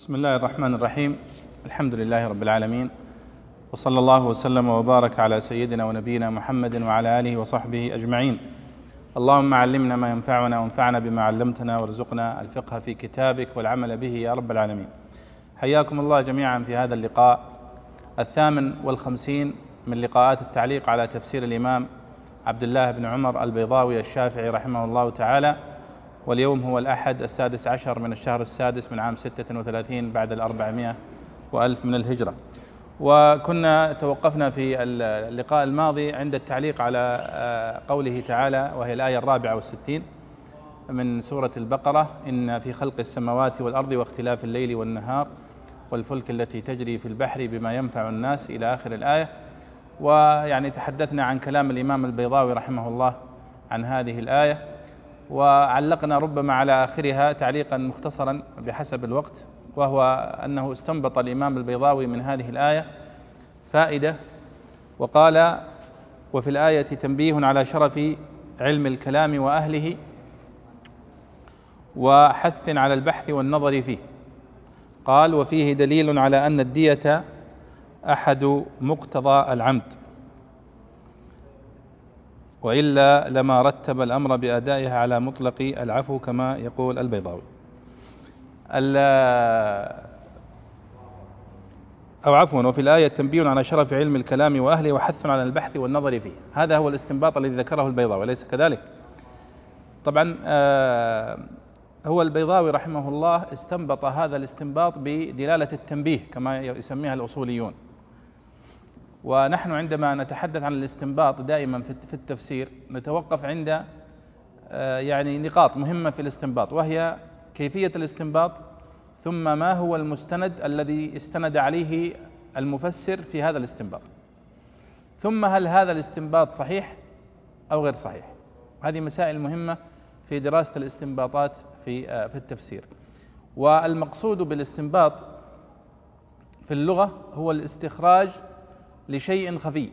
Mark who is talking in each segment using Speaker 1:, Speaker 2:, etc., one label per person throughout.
Speaker 1: بسم الله الرحمن الرحيم. الحمد لله رب العالمين، وصلى الله وسلم وبارك على سيدنا ونبينا محمد وعلى آله وصحبه أجمعين. اللهم علمنا ما ينفعنا وانفعنا بما علمتنا وارزقنا الفقه في كتابك والعمل به يا رب العالمين. حياكم الله جميعا في هذا اللقاء 58 من لقاءات التعليق على تفسير الإمام عبد الله بن عمر البيضاوي الشافعي رحمه الله تعالى، واليوم هو الأحد 16 من الشهر السادس من عام 36 بعد 400 وألف من الهجرة. وكنا توقفنا في اللقاء الماضي عند التعليق على قوله تعالى، وهي الآية 64 من سورة البقرة: إن في خلق السماوات والأرض واختلاف الليل والنهار والفلك التي تجري في البحر بما ينفع الناس إلى آخر الآية. ويعني تحدثنا عن كلام الإمام البيضاوي رحمه الله عن هذه الآية، وعلقنا ربما على آخرها تعليقا مختصرا بحسب الوقت، وهو أنه استنبط الإمام البيضاوي من هذه الآية فائدة، وقال: وفي الآية تنبيه على شرف علم الكلام وأهله وحث على البحث والنظر فيه. قال: وفيه دليل على أن الدية أحد مقتضى العمد، وإلا لما رتب الأمر بأدائها على مطلق العفو كما يقول البيضاوي. وفي الآية تنبيه على شرف علم الكلام وأهله وحث على البحث والنظر فيه. هذا هو الاستنباط الذي ذكره البيضاوي، أليس كذلك؟ طبعا هو البيضاوي رحمه الله استنبط هذا الاستنباط بدلالة التنبيه كما يسميها الأصوليون. ونحن عندما نتحدث عن الاستنباط دائما في التفسير نتوقف عند يعني نقاط مهمة في الاستنباط، وهي كيفية الاستنباط، ثم ما هو المستند الذي استند عليه المفسر في هذا الاستنباط، ثم هل هذا الاستنباط صحيح أو غير صحيح. هذه مسائل مهمة في دراسة الاستنباطات في التفسير. والمقصود بالاستنباط في اللغة هو الاستخراج لشيء خفي،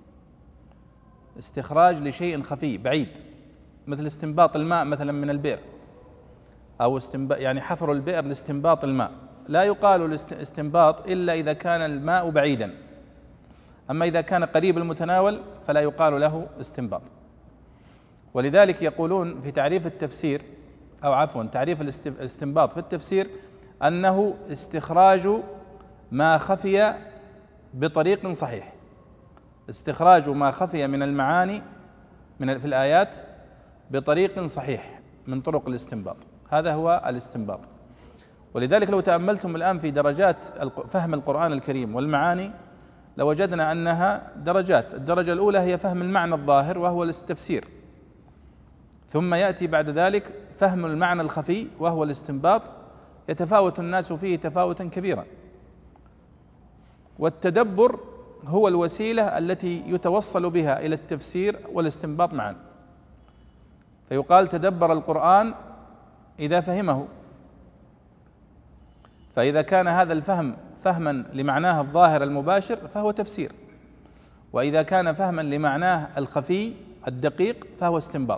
Speaker 1: استخراج لشيء خفي بعيد، مثل استنباط الماء مثلا من البئر، أو يعني حفر البئر لاستنباط الماء. لا يقال استنباط إلا إذا كان الماء بعيدا، أما إذا كان قريب المتناول فلا يقال له استنباط. ولذلك يقولون في تعريف التفسير، أو عفوا تعريف الاستنباط في التفسير، أنه استخراج ما خفي بطريق صحيح، استخراج ما خفي من المعاني في الآيات بطريق صحيح من طرق الاستنباط. هذا هو الاستنباط. ولذلك لو تأملتم الآن في درجات فهم القرآن الكريم والمعاني لوجدنا أنها درجات. الدرجة الأولى هي فهم المعنى الظاهر وهو التفسير، ثم يأتي بعد ذلك فهم المعنى الخفي وهو الاستنباط، يتفاوت الناس فيه تفاوتا كبيرا. والتدبر هو الوسيلة التي يتوصل بها إلى التفسير والاستنباط معا. فيقال تدبر القرآن إذا فهمه، فإذا كان هذا الفهم فهما لمعناه الظاهر المباشر فهو تفسير، وإذا كان فهما لمعناه الخفي الدقيق فهو استنباط.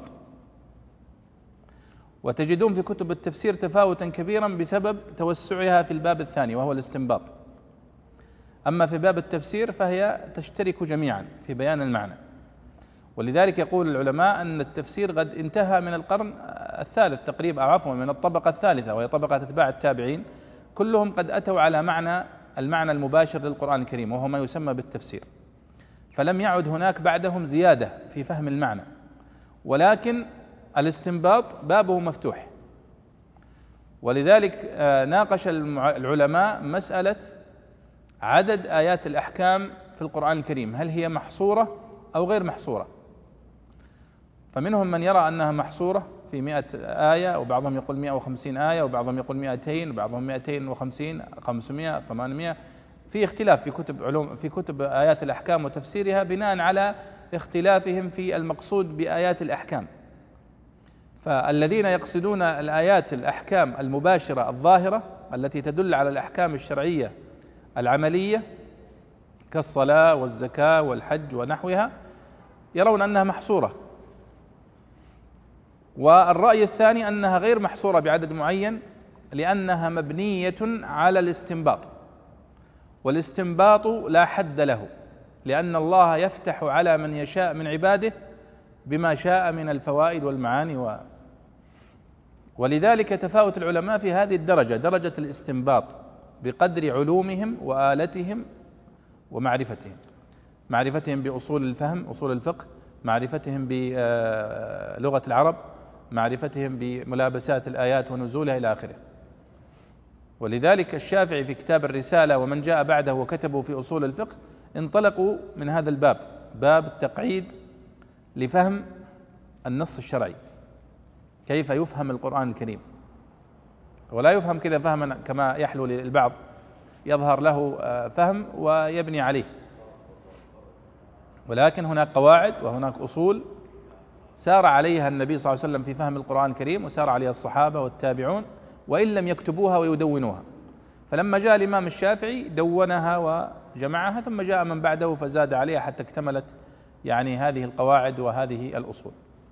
Speaker 1: وتجدون في كتب التفسير تفاوتا كبيرا بسبب توسعها في الباب الثاني وهو الاستنباط. أما في باب التفسير فهي تشترك جميعا في بيان المعنى. ولذلك يقول العلماء أن التفسير قد انتهى من القرن الثالث تقريبا، أو عفوا من الطبقة الثالثة وهي طبقة أتباع التابعين، كلهم قد أتوا على المعنى المباشر للقرآن الكريم وهو ما يسمى بالتفسير. فلم يعد هناك بعدهم زيادة في فهم المعنى، ولكن الاستنباط بابه مفتوح. ولذلك ناقش العلماء مسألة عدد آيات الأحكام في القرآن الكريم، هل هي محصورة أو غير محصورة. فمنهم من يرى أنها محصورة في 100 آية، وبعضهم يقول 150 آية، وبعضهم يقول 200، وبعضهم 250، 500، 800. في اختلاف في كتب آيات الأحكام وتفسيرها بناء على اختلافهم في المقصود بآيات الأحكام. فالذين يقصدون الآيات الأحكام المباشرة الظاهرة التي تدل على الأحكام الشرعية العملية كالصلاة والزكاة والحج ونحوها يرون أنها محصورة. والرأي الثاني أنها غير محصورة بعدد معين، لأنها مبنية على الاستنباط، والاستنباط لا حد له، لأن الله يفتح على من يشاء من عباده بما شاء من الفوائد والمعاني ولذلك تفاوت العلماء في هذه الدرجة، درجة الاستنباط، بقدر علومهم وآلتهم ومعرفتهم، معرفتهم بأصول الفهم، أصول الفقه، معرفتهم بلغة العرب، معرفتهم بملابسات الآيات ونزولها إلى آخره. ولذلك الشافعي في كتاب الرسالة ومن جاء بعده وكتبوا في أصول الفقه انطلقوا من هذا الباب، باب التقعيد لفهم النص الشرعي، كيف يفهم القرآن الكريم، ولا يفهم كذا فهما كما يحلو للبعض، يظهر له فهم ويبني عليه، ولكن هناك قواعد وهناك أصول سار عليها النبي صلى الله عليه وسلم في فهم القرآن الكريم، وسار عليها الصحابة والتابعون وإن لم يكتبوها ويدونوها. فلما جاء الإمام الشافعي دونها وجمعها، ثم جاء من بعده فزاد عليها حتى اكتملت يعني هذه القواعد وهذه الأصول.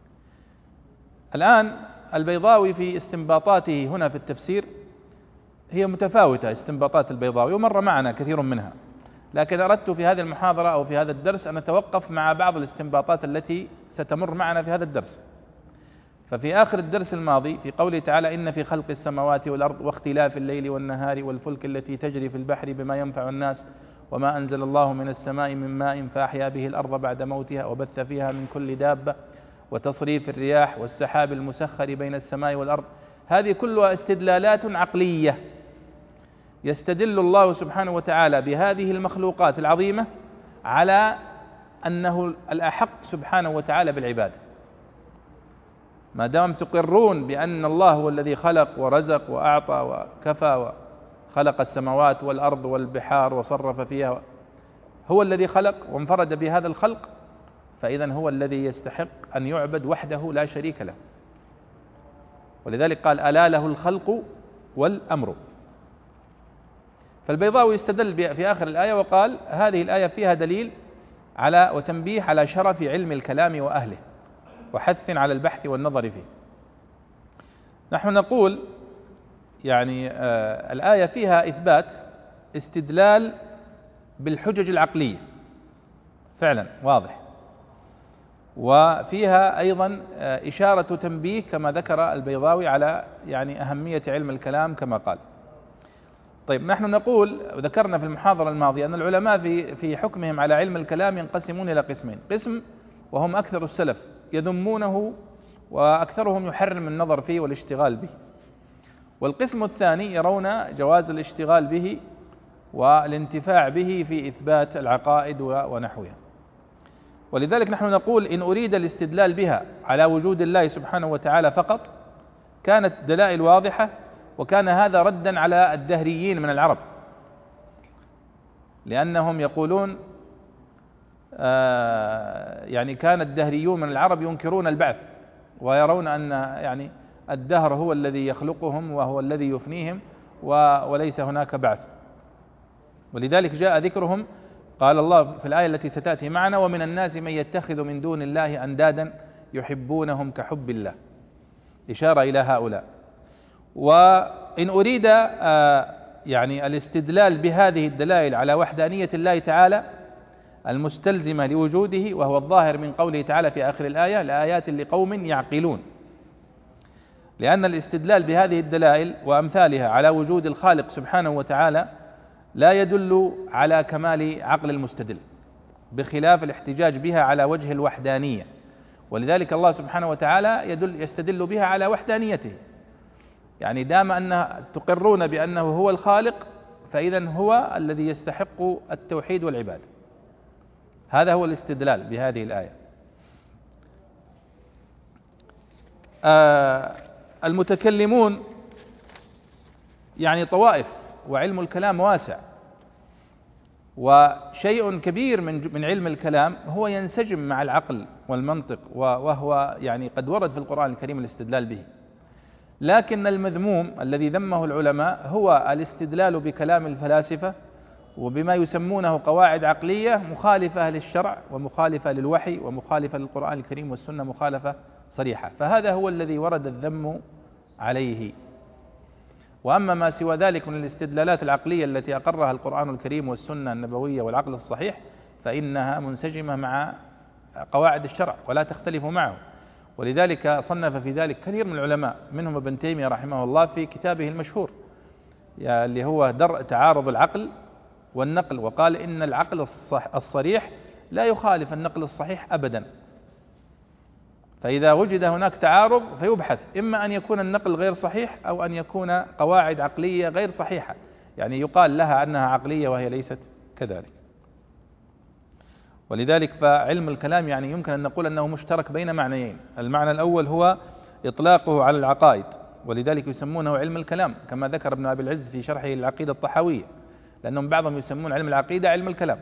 Speaker 1: الآن البيضاوي في استنباطاته هنا في التفسير هي متفاوتة، استنباطات البيضاوي ومر معنا كثير منها، لكن أردت في هذه المحاضرة أو في هذا الدرس أن أتوقف مع بعض الاستنباطات التي ستمر معنا في هذا الدرس. ففي آخر الدرس الماضي في قوله تعالى: إن في خلق السماوات والأرض واختلاف الليل والنهار والفلك التي تجري في البحر بما ينفع الناس وما أنزل الله من السماء من ماء فأحيا به الأرض بعد موتها وبث فيها من كل دابة وتصريف الرياح والسحاب المسخر بين السماء والأرض، هذه كلها استدلالات عقلية يستدل الله سبحانه وتعالى بهذه المخلوقات العظيمة على أنه الأحق سبحانه وتعالى بالعبادة. ما دام تقرون بأن الله هو الذي خلق ورزق وأعطى وكفى وخلق السماوات والأرض والبحار وصرف فيها، هو الذي خلق وانفرد بهذا الخلق، فإذن هو الذي يستحق أن يعبد وحده لا شريك له. ولذلك قال: ألا له الخلق والأمر. فالبيضاوي استدل في آخر الآية وقال: هذه الآية فيها دليل على وتنبيه على شرف علم الكلام وأهله وحث على البحث والنظر فيه. نحن نقول يعني الآية فيها إثبات استدلال بالحجج العقلية فعلا واضح، وفيها أيضا إشارة تنبيه كما ذكر البيضاوي على يعني أهمية علم الكلام كما قال. طيب، نحن نقول وذكرنا في المحاضرة الماضية أن العلماء في حكمهم على علم الكلام ينقسمون إلى قسمين: قسم وهم أكثر السلف يذمونه وأكثرهم يحرم النظر فيه والاشتغال به، والقسم الثاني يرون جواز الاشتغال به والانتفاع به في إثبات العقائد ونحوها. ولذلك نحن نقول إن أريد الاستدلال بها على وجود الله سبحانه وتعالى فقط كانت دلائل واضحة، وكان هذا ردا على الدهريين من العرب، لأنهم يقولون يعني كان الدهريون من العرب ينكرون البعث ويرون أن يعني الدهر هو الذي يخلقهم وهو الذي يفنيهم وليس هناك بعث. ولذلك جاء ذكرهم، قال الله في الآية التي ستأتي معنا: ومن الناس من يتخذ من دون الله أندادا يحبونهم كحب الله، إشارة إلى هؤلاء. وإن أريد يعني الاستدلال بهذه الدلائل على وحدانية الله تعالى المستلزمة لوجوده، وهو الظاهر من قوله تعالى في آخر الآية: لآيات لقوم يعقلون، لأن الاستدلال بهذه الدلائل وأمثالها على وجود الخالق سبحانه وتعالى لا يدل على كمال عقل المستدل، بخلاف الاحتجاج بها على وجه الوحدانية. ولذلك الله سبحانه وتعالى يستدل بها على وحدانيته، يعني دام أن تقرون بأنه هو الخالق فإذن هو الذي يستحق التوحيد والعبادة. هذا هو الاستدلال بهذه الآية. المتكلمون يعني طوائف، وعلم الكلام واسع، وشيء كبير من علم الكلام هو ينسجم مع العقل والمنطق، وهو يعني قد ورد في القرآن الكريم الاستدلال به. لكن المذموم الذي ذمه العلماء هو الاستدلال بكلام الفلاسفة وبما يسمونه قواعد عقلية مخالفة للشرع ومخالفة للوحي ومخالفة للقرآن الكريم والسنة مخالفة صريحة، فهذا هو الذي ورد الذم عليه. وأما ما سوى ذلك من الاستدلالات العقلية التي أقرها القرآن الكريم والسنة النبوية والعقل الصحيح فإنها منسجمة مع قواعد الشرع ولا تختلف معه. ولذلك صنف في ذلك كثير من العلماء، منهم ابن تيمية رحمه الله في كتابه المشهور اللي هو درء تعارض العقل والنقل، وقال إن العقل الصريح لا يخالف النقل الصحيح أبدا، فإذا وجد هناك تعارض فيبحث إما أن يكون النقل غير صحيح أو أن يكون قواعد عقلية غير صحيحة، يعني يقال لها أنها عقلية وهي ليست كذلك. ولذلك فعلم الكلام يعني يمكن أن نقول أنه مشترك بين معنيين، المعنى الأول هو إطلاقه على العقائد، ولذلك يسمونه علم الكلام كما ذكر ابن أبي العز في شرحه للعقيدة الطحاوية، لأنهم بعضهم يسمون علم العقيدة علم الكلام.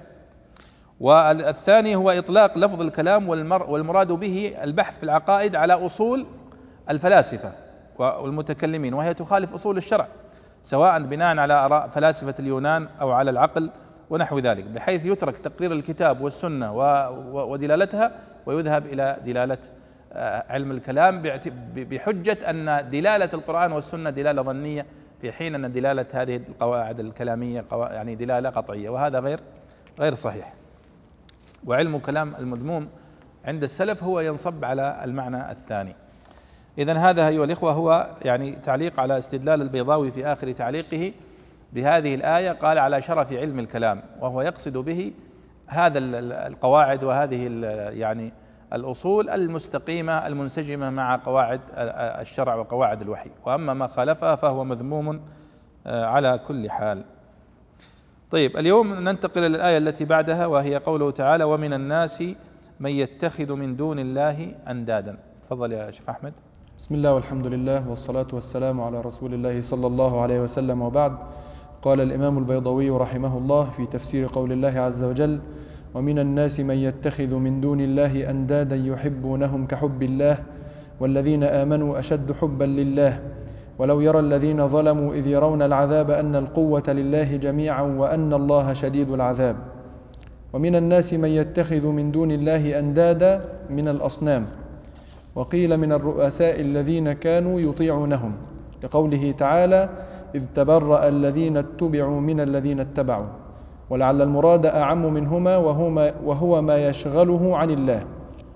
Speaker 1: والثاني هو إطلاق لفظ الكلام والمراد به البحث في العقائد على أصول الفلاسفة والمتكلمين، وهي تخالف أصول الشرع سواء بناء على آراء فلاسفة اليونان أو على العقل ونحو ذلك، بحيث يترك تقرير الكتاب والسنة ودلالتها ويذهب إلى دلالة علم الكلام بحجة أن دلالة القرآن والسنة دلالة ظنية، في حين أن دلالة هذه القواعد الكلامية يعني دلالة قطعية، وهذا غير صحيح. وعلم كلام المذموم عند السلف هو ينصب على المعنى الثاني. إذن هذا أيها الإخوة هو يعني تعليق على استدلال البيضاوي في آخر تعليقه بهذه الآية، قال على شرف علم الكلام، وهو يقصد به هذا القواعد وهذه يعني الأصول المستقيمة المنسجمة مع قواعد الشرع وقواعد الوحي، وأما ما خالفها فهو مذموم على كل حال. طيب، اليوم ننتقل إلى الآية التي بعدها، وهي قوله تعالى: ومن الناس من يتخذ من دون الله أندادا. تفضل يا شيخ أحمد.
Speaker 2: بسم الله والحمد لله والصلاة والسلام على رسول الله صلى الله عليه وسلم، وبعد. قال الإمام البيضاوي رحمه الله في تفسير قول الله عز وجل: ومن الناس من يتخذ من دون الله أندادا يحبونهم كحب الله والذين آمنوا أشد حبا لله ولو يرى الذين ظلموا إذ يرون العذاب أن القوة لله جميعا وأن الله شديد العذاب. ومن الناس من يتخذ من دون الله أندادا من الأصنام، وقيل من الرؤساء الذين كانوا يطيعونهم، لقوله تعالى: إذ تبرأ الذين اتبعوا من الذين اتبعوا، ولعل المراد أعم منهما وهو ما يشغله عن الله،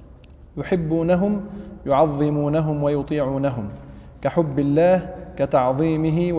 Speaker 2: يحبونهم يعظمونهم ويطيعونهم كحب الله كتعظيمه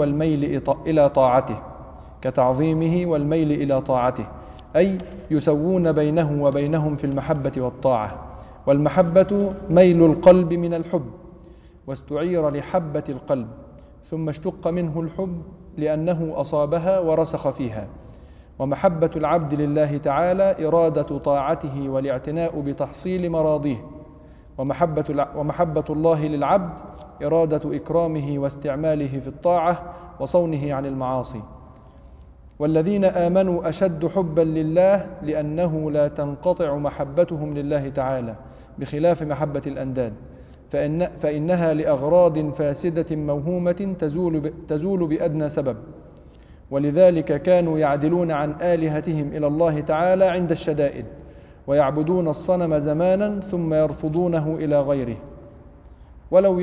Speaker 2: والميل إلى طاعته، أي يسوون بينه وبينهم في المحبة والطاعة. والمحبة ميل القلب من الحب، واستعير لحبة القلب، ثم اشتق منه الحب لأنه أصابها ورسخ فيها. ومحبة العبد لله تعالى إرادة طاعته والاعتناء بتحصيل مراضيه، ومحبة الله للعبد إرادة إكرامه واستعماله في الطاعة وصونه عن المعاصي. والذين آمنوا أشد حبا لله لأنه لا تنقطع محبتهم لله تعالى بخلاف محبة الأنداد، فإنها لأغراض فاسدة موهومة تزول بأدنى سبب، ولذلك كانوا يعدلون عن آلهتهم إلى الله تعالى عند الشدائد، ويعبدون الصنم زمانا ثم يرفضونه إلى غيره. ولو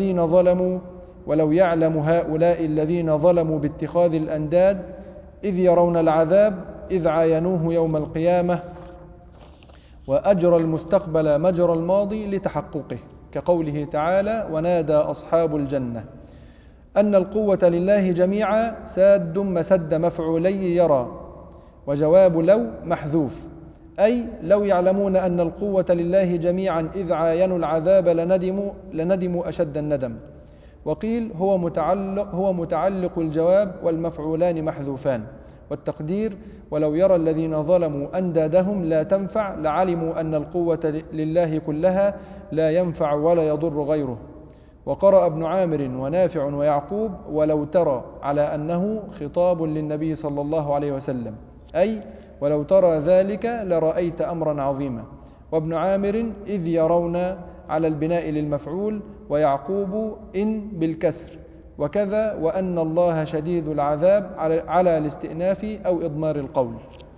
Speaker 2: يعلم هؤلاء الذين ظلموا باتخاذ الأنداد إذ يرون العذاب إذ عاينوه يوم القيامة، وأجرى المستقبل مجرى الماضي لتحققه، كقوله تعالى: ونادى أصحاب الجنة أن القوة لله جميعا ساد مسد مفعولي يرى، وجواب لو محذوف، أي لو يعلمون أن القوة لله جميعا إذ عاينوا العذاب لندموا أشد الندم. وقيل هو متعلق الجواب والمفعولان محذوفان، والتقدير: ولو يرى الذين ظلموا أندادهم لا تنفع لعلموا أن القوة لله كلها لا ينفع ولا يضر غيره. وقرأ ابن عامر ونافع ويعقوب: ولو ترى، على أنه خطاب للنبي صلى الله عليه وسلم، أي ولو ترى ذلك لرأيت أمرا عظيما. وابن عامر إذ يرون على البناء للمفعول، ويعقوب إن بالكسر، وكذا وأن الله شديد العذاب على الاستئناف أو إضمار القول.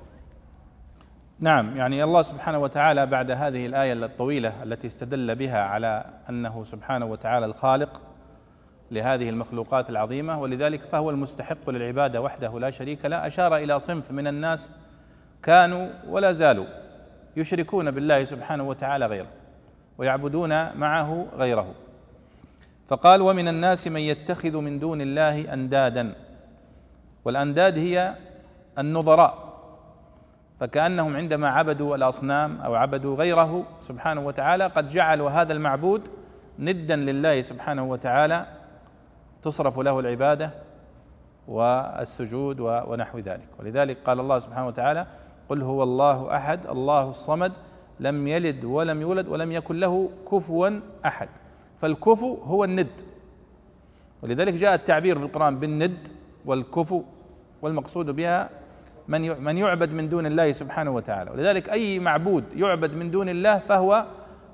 Speaker 1: نعم، يعني الله سبحانه وتعالى بعد هذه الآية الطويلة التي استدل بها على أنه سبحانه وتعالى الخالق لهذه المخلوقات العظيمة، ولذلك فهو المستحق للعبادة وحده لا شريك له. أشار إلى صنف من الناس كانوا ولا زالوا يشركون بالله سبحانه وتعالى غيره ويعبدون معه غيره، فقال: ومن الناس من يتخذ من دون الله أندادا. والأنداد هي النظراء، فكأنهم عندما عبدوا الأصنام أو عبدوا غيره سبحانه وتعالى قد جعلوا هذا المعبود ندا لله سبحانه وتعالى، تصرف له العبادة والسجود ونحو ذلك. ولذلك قال الله سبحانه وتعالى: قل هو الله أحد الله الصمد لم يلد ولم يولد ولم يكن له كفوا أحد. فالكفو هو الند، ولذلك جاء التعبير في القرآن بالند والكفو، والمقصود بها من يعبد من دون الله سبحانه وتعالى. ولذلك أي معبود يعبد من دون الله فهو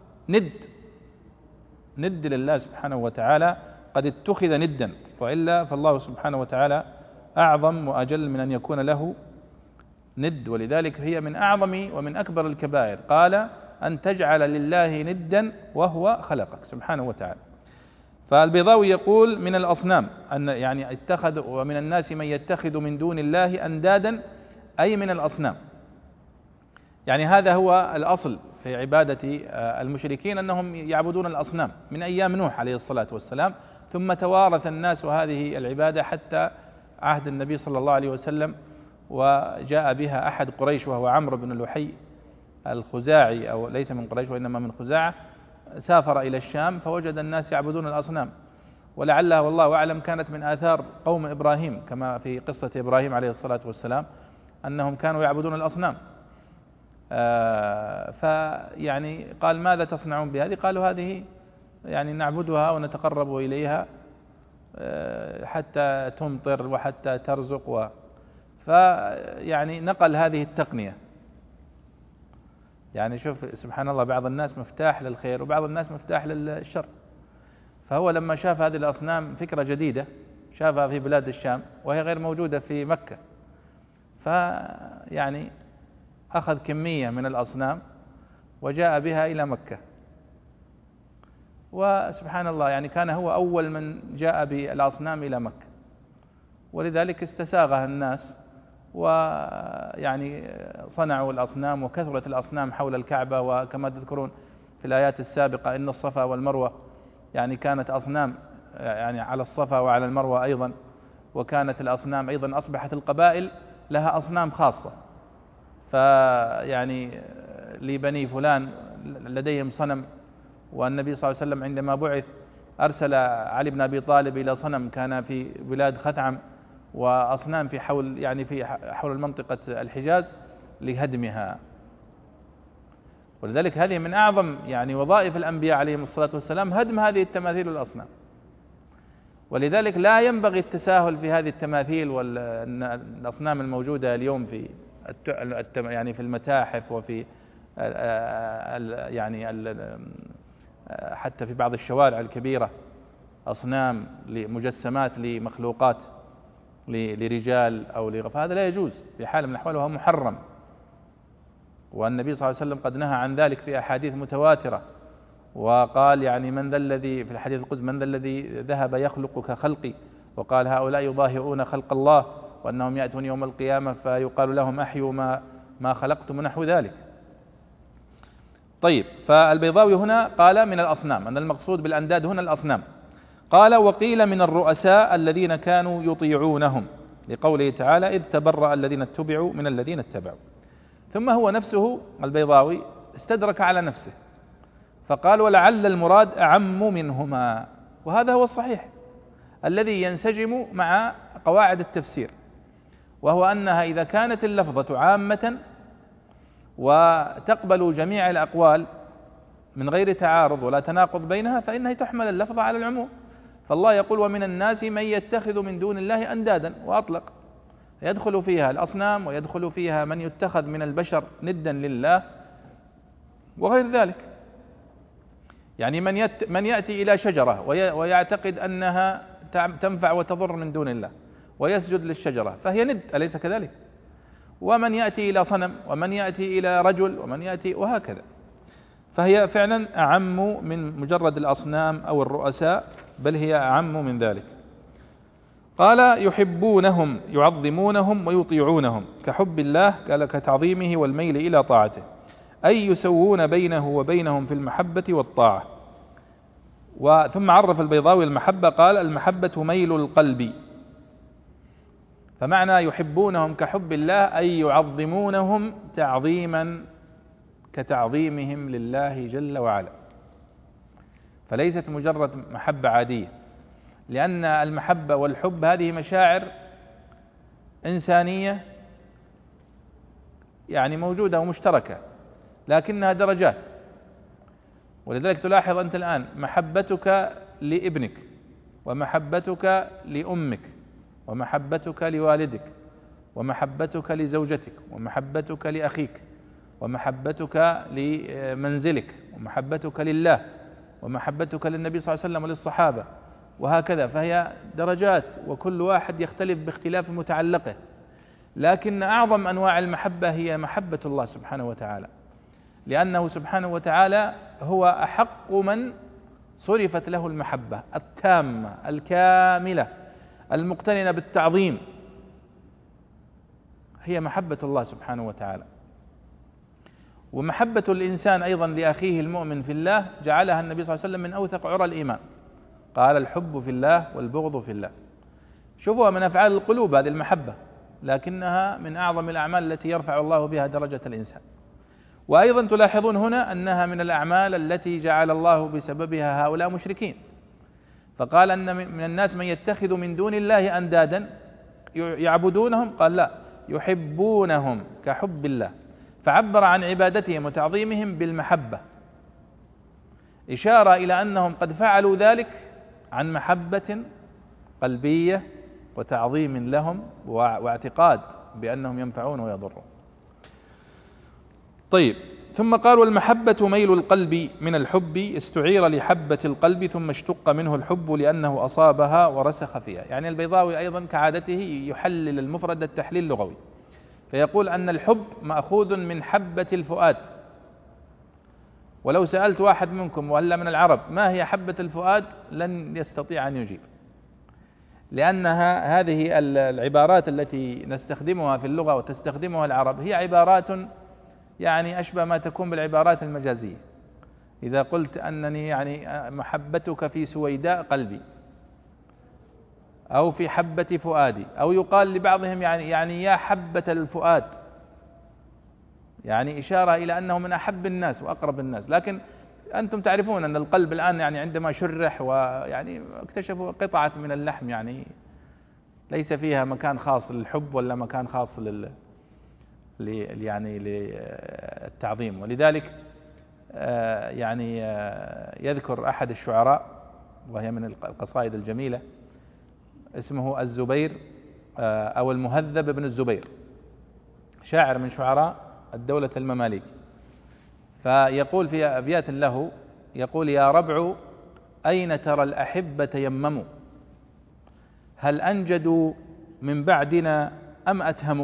Speaker 1: ند لله سبحانه وتعالى، قد اتخذ ندا، وإلا فالله سبحانه وتعالى أعظم وأجل من أن يكون له ند. ولذلك هي من أعظم ومن أكبر الكبائر، قال: أن تجعل لله ندا وهو خلقك سبحانه وتعالى. فالبيضاوي يقول: من الأصنام أن يعني اتخذ، ومن الناس من يتخذ من دون الله أندادا، أي من الأصنام. يعني هذا هو الأصل في عبادة المشركين، أنهم يعبدون الأصنام من أيام نوح عليه الصلاة والسلام، ثم توارث الناس هذه العبادة حتى عهد النبي صلى الله عليه وسلم، وجاء بها أحد قريش وهو عمرو بن لحي الخزاعي، أو ليس من قريش وإنما من خزاعة، سافر إلى الشام فوجد الناس يعبدون الأصنام، ولعلها والله أعلم كانت من آثار قوم إبراهيم، كما في قصة إبراهيم عليه الصلاة والسلام أنهم كانوا يعبدون الأصنام. فيعني قال: ماذا تصنعون بهذه؟ قالوا: هذه يعني نعبدها ونتقرب إليها حتى تمطر وحتى ترزق فيعني نقل هذه التقنية. يعني شوف سبحان الله، بعض الناس مفتاح للخير وبعض الناس مفتاح للشر. فهو لما شاف هذه الأصنام فكرة جديدة شافها في بلاد الشام وهي غير موجودة في مكة، فيعني أخذ كمية من الأصنام وجاء بها إلى مكة، وسبحان الله يعني كان هو أول من جاء بالأصنام إلى مكة، ولذلك استساغها الناس ويعني صنعوا الأصنام، وكثرت الأصنام حول الكعبة. وكما تذكرون في الآيات السابقة إن الصفا والمروة يعني كانت أصنام يعني على الصفا وعلى المروة أيضا، وكانت الأصنام أيضا أصبحت القبائل لها أصنام خاصة. فيعني لبني فلان لديهم صنم، والنبي صلى الله عليه وسلم عندما بعث أرسل علي بن أبي طالب إلى صنم كان في بلاد خثعم، وأصنام في حول يعني في حول منطقة الحجاز لهدمها. ولذلك هذه من أعظم يعني وظائف الأنبياء عليهم الصلاة والسلام، هدم هذه التماثيل والأصنام. ولذلك لا ينبغي التساهل في هذه التماثيل والأصنام الموجودة اليوم في يعني في المتاحف وفي يعني حتى في بعض الشوارع الكبيرة أصنام لمجسمات لمخلوقات لرجال أو فهذا لا يجوز بحال من الأحوال، وهو محرم. والنبي صلى الله عليه وسلم قد نهى عن ذلك في أحاديث متواترة، وقال يعني من ذا الذي في الحديث القدسي من ذا الذي ذهب يخلق كخلقي، وقال هؤلاء يضاهئون خلق الله وأنهم يأتون يوم القيامة فيقال لهم أحيوا ما خلقتم نحو ذلك. طيب، فالبيضاوي هنا قال من الأصنام، أن المقصود بالأنداد هنا الأصنام. قال: وقيل من الرؤساء الذين كانوا يطيعونهم، لقوله تعالى: إذ تبرأ الذين اتبعوا من الذين اتبعوا. ثم هو نفسه البيضاوي استدرك على نفسه فقال: ولعل المراد أعم منهما. وهذا هو الصحيح الذي ينسجم مع قواعد التفسير، وهو أنها إذا كانت اللفظة عامة وتقبل جميع الأقوال من غير تعارض ولا تناقض بينها فإنها تحمل اللفظة على العموم. فالله يقول: ومن الناس من يتخذ من دون الله أندادا، وأطلق، يدخل فيها الأصنام ويدخل فيها من يتخذ من البشر ندا لله وغير ذلك. يعني من يأتي إلى شجرة ويعتقد أنها تنفع وتضر من دون الله ويسجد للشجرة فهي ند، أليس كذلك؟ ومن يأتي إلى صنم، ومن يأتي إلى رجل، ومن يأتي وهكذا. فهي فعلا أعم من مجرد الأصنام أو الرؤساء، بل هي أعم من ذلك. قال يحبونهم يعظمونهم ويطيعونهم كحب الله، قال كتعظيمه والميل إلى طاعته، أي يسوون بينه وبينهم في المحبة والطاعة. ثم عرف البيضاوي المحبة قال المحبة ميل القلب، فمعنى يحبونهم كحب الله أي يعظمونهم تعظيما كتعظيمهم لله جل وعلا، فليست مجرد محبة عادية، لأن المحبة والحب هذه مشاعر إنسانية يعني موجودة ومشتركة، لكنها درجات. ولذلك تلاحظ أنت الآن محبتك لابنك، ومحبتك لأمك، ومحبتك لوالدك، ومحبتك لزوجتك، ومحبتك لأخيك، ومحبتك لمنزلك، ومحبتك لله، ومحبتك للنبي صلى الله عليه وسلم وللصحابة، وهكذا. فهي درجات، وكل واحد يختلف باختلاف متعلقه، لكن أعظم أنواع المحبة هي محبة الله سبحانه وتعالى، لأنه سبحانه وتعالى هو أحق من صرفت له المحبة التامة الكاملة المقترنة بالتعظيم، هي محبة الله سبحانه وتعالى. ومحبة الإنسان أيضا لأخيه المؤمن في الله جعلها النبي صلى الله عليه وسلم من أوثق عرى الإيمان، قال الحب في الله والبغض في الله. شوفوها من أفعال القلوب هذه المحبة، لكنها من أعظم الأعمال التي يرفع الله بها درجة الإنسان. وأيضا تلاحظون هنا أنها من الأعمال التي جعل الله بسببها هؤلاء مشركين، فقال أن من الناس من يتخذ من دون الله أندادا يعبدونهم، قال لا يحبونهم كحب الله، فعبر عن عبادتهم وتعظيمهم بالمحبة، إشارة إلى أنهم قد فعلوا ذلك عن محبة قلبية وتعظيم لهم واعتقاد بأنهم ينفعون ويضرون. طيب، ثم قال والمحبة ميل القلب من الحب، استعير لحبة القلب ثم اشتق منه الحب لأنه أصابها ورسخ فيها. يعني البيضاوي أيضا كعادته يحلل المفرد التحليل اللغوي، فيقول أن الحب مأخوذ من حبة الفؤاد. ولو سألت واحد منكم وهلا من العرب ما هي حبة الفؤاد لن يستطيع أن يجيب، لأنها هذه العبارات التي نستخدمها في اللغة وتستخدمها العرب هي عبارات يعني أشبه ما تكون بالعبارات المجازية. إذا قلت أنني يعني محبتك في سويداء قلبي، أو في حبة فؤادي، أو يقال لبعضهم يعني يا حبة الفؤاد، يعني إشارة إلى أنه من أحب الناس وأقرب الناس. لكن أنتم تعرفون أن القلب الآن يعني عندما شرح ويعني اكتشفوا قطعة من اللحم يعني ليس فيها مكان خاص للحب ولا مكان خاص يعني للتعظيم. ولذلك يعني يذكر أحد الشعراء، وهي من القصائد الجميلة، اسمه الزبير أو المهذب بن الزبير، شاعر من شعراء الدولة المماليك، فيقول في أبيات له، يقول يا ربع أين ترى الأحبة يمموا، هل أنجدوا من بعدنا أم أتهموا،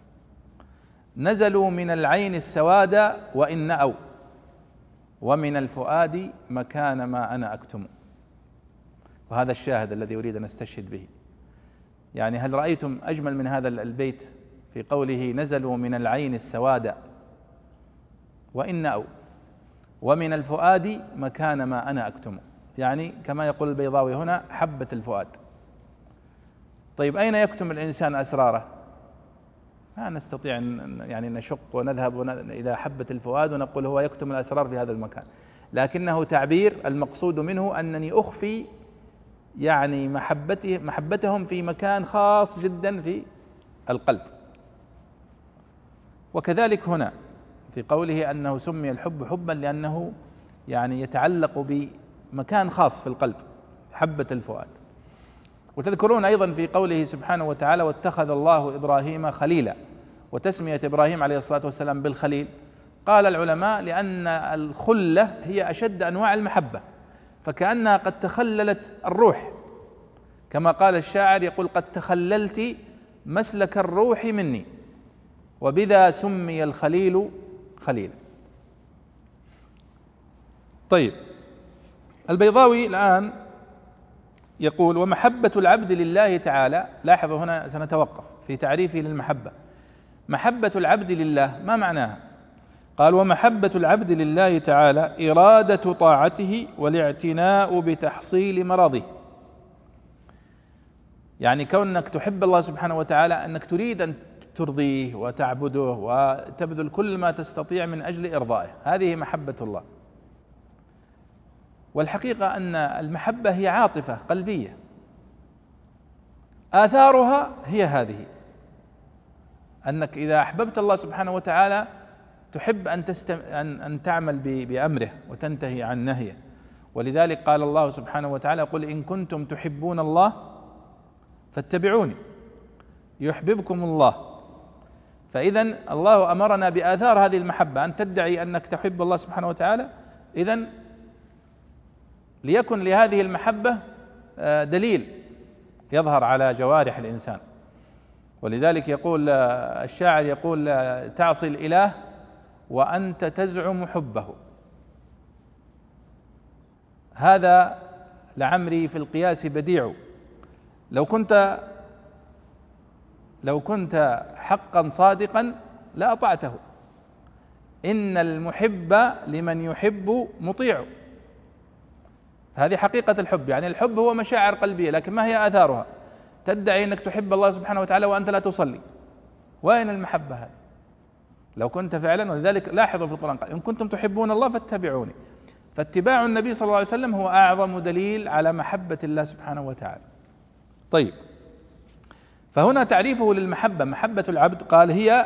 Speaker 1: نزلوا من العين السواد وإن نأوا، ومن الفؤاد مكان ما أنا أكتم. وهذا الشاهد الذي أريد أن أستشهد به. يعني هل رأيتم أجمل من هذا البيت في قوله نزلوا من العين السواد وإن نأوا، ومن الفؤاد مكان ما أنا أكتم، يعني كما يقول البيضاوي هنا حبة الفؤاد. طيب أين يكتم الإنسان أسراره؟ لا نستطيع يعني نشق ونذهب إلى حبة الفؤاد ونقول هو يكتم الأسرار في هذا المكان، لكنه تعبير المقصود منه أنني أخفي يعني محبتهم في مكان خاص جدا في القلب. وكذلك هنا في قوله أنه سمي الحب حبا لأنه يعني يتعلق بمكان خاص في القلب، حبة الفؤاد. وتذكرون أيضا في قوله سبحانه وتعالى واتخذ الله إبراهيم خليلا، وتسمية إبراهيم عليه الصلاة والسلام بالخليل، قال العلماء لأن الخلة هي أشد أنواع المحبة، فكأنها قد تخللت الروح، كما قال الشاعر يقول قد تخللت مسلك الروح مني، وبذا سمي الخليل خليلا. طيب، البيضاوي الآن يقول: ومحبة العبد لله تعالى. لاحظوا هنا سنتوقف في تعريفه للمحبة. محبة العبد لله ما معناها؟ قال: ومحبة العبد لله تعالى إرادة طاعته والاعتناء بتحصيل مرضه. يعني كونك تحب الله سبحانه وتعالى أنك تريد أن ترضيه وتعبده وتبذل كل ما تستطيع من أجل إرضائه، هذه محبة الله. والحقيقة أن المحبة هي عاطفة قلبية، آثارها هي هذه: أنك إذا أحببت الله سبحانه وتعالى تحب أن تعمل بأمره وتنتهي عن نهيه. ولذلك قال الله سبحانه وتعالى: قل إن كنتم تحبون الله فاتبعوني يحببكم الله. فإذا الله أمرنا بآثار هذه المحبة، أن تدعي أنك تحب الله سبحانه وتعالى، إذن ليكن لهذه المحبة دليل يظهر على جوارح الإنسان. ولذلك يقول الشاعر، يقول: تعصي الإله وأنت تزعم حبه. هذا لعمري في القياس بديع، لو كنت حقا صادقا لأطعته، إن المحب لمن يحب مطيع. هذه حقيقة الحب، يعني الحب هو مشاعر قلبية، لكن ما هي آثارها؟ تدعي أنك تحب الله سبحانه وتعالى وأنت لا تصلي، وين المحبة هذه؟ لو كنت فعلا. ولذلك لاحظوا في القرآن قال: إن كنتم تحبون الله فاتبعوني. فاتباع النبي صلى الله عليه وسلم هو أعظم دليل على محبة الله سبحانه وتعالى. طيب، فهنا تعريفه للمحبة: محبة العبد قال هي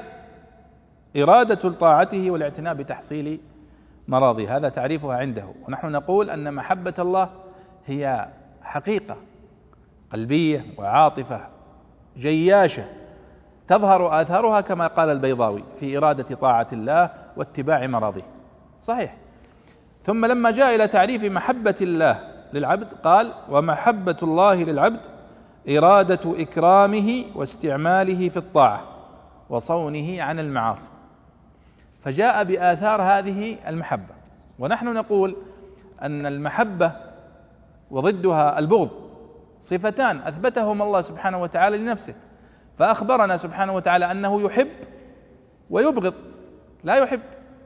Speaker 1: إرادة طاعته والاعتناء بتحصيل مراضيه. هذا تعريفها عنده. ونحن نقول أن محبة الله هي حقيقة قلبية وعاطفة جياشة تظهر آثارها كما قال البيضاوي في إرادة طاعة الله واتباع مراضيه. صحيح. ثم لما جاء إلى تعريف محبة الله للعبد قال: ومحبة الله للعبد إرادة إكرامه واستعماله في الطاعة وصونه عن المعاصي. فجاء بآثار هذه المحبة. ونحن نقول أن المحبة وضدها البغض صفتان أثبتهما الله سبحانه وتعالى لنفسه، فأخبرنا سبحانه وتعالى أنه يحب ويبغض، لا يحب.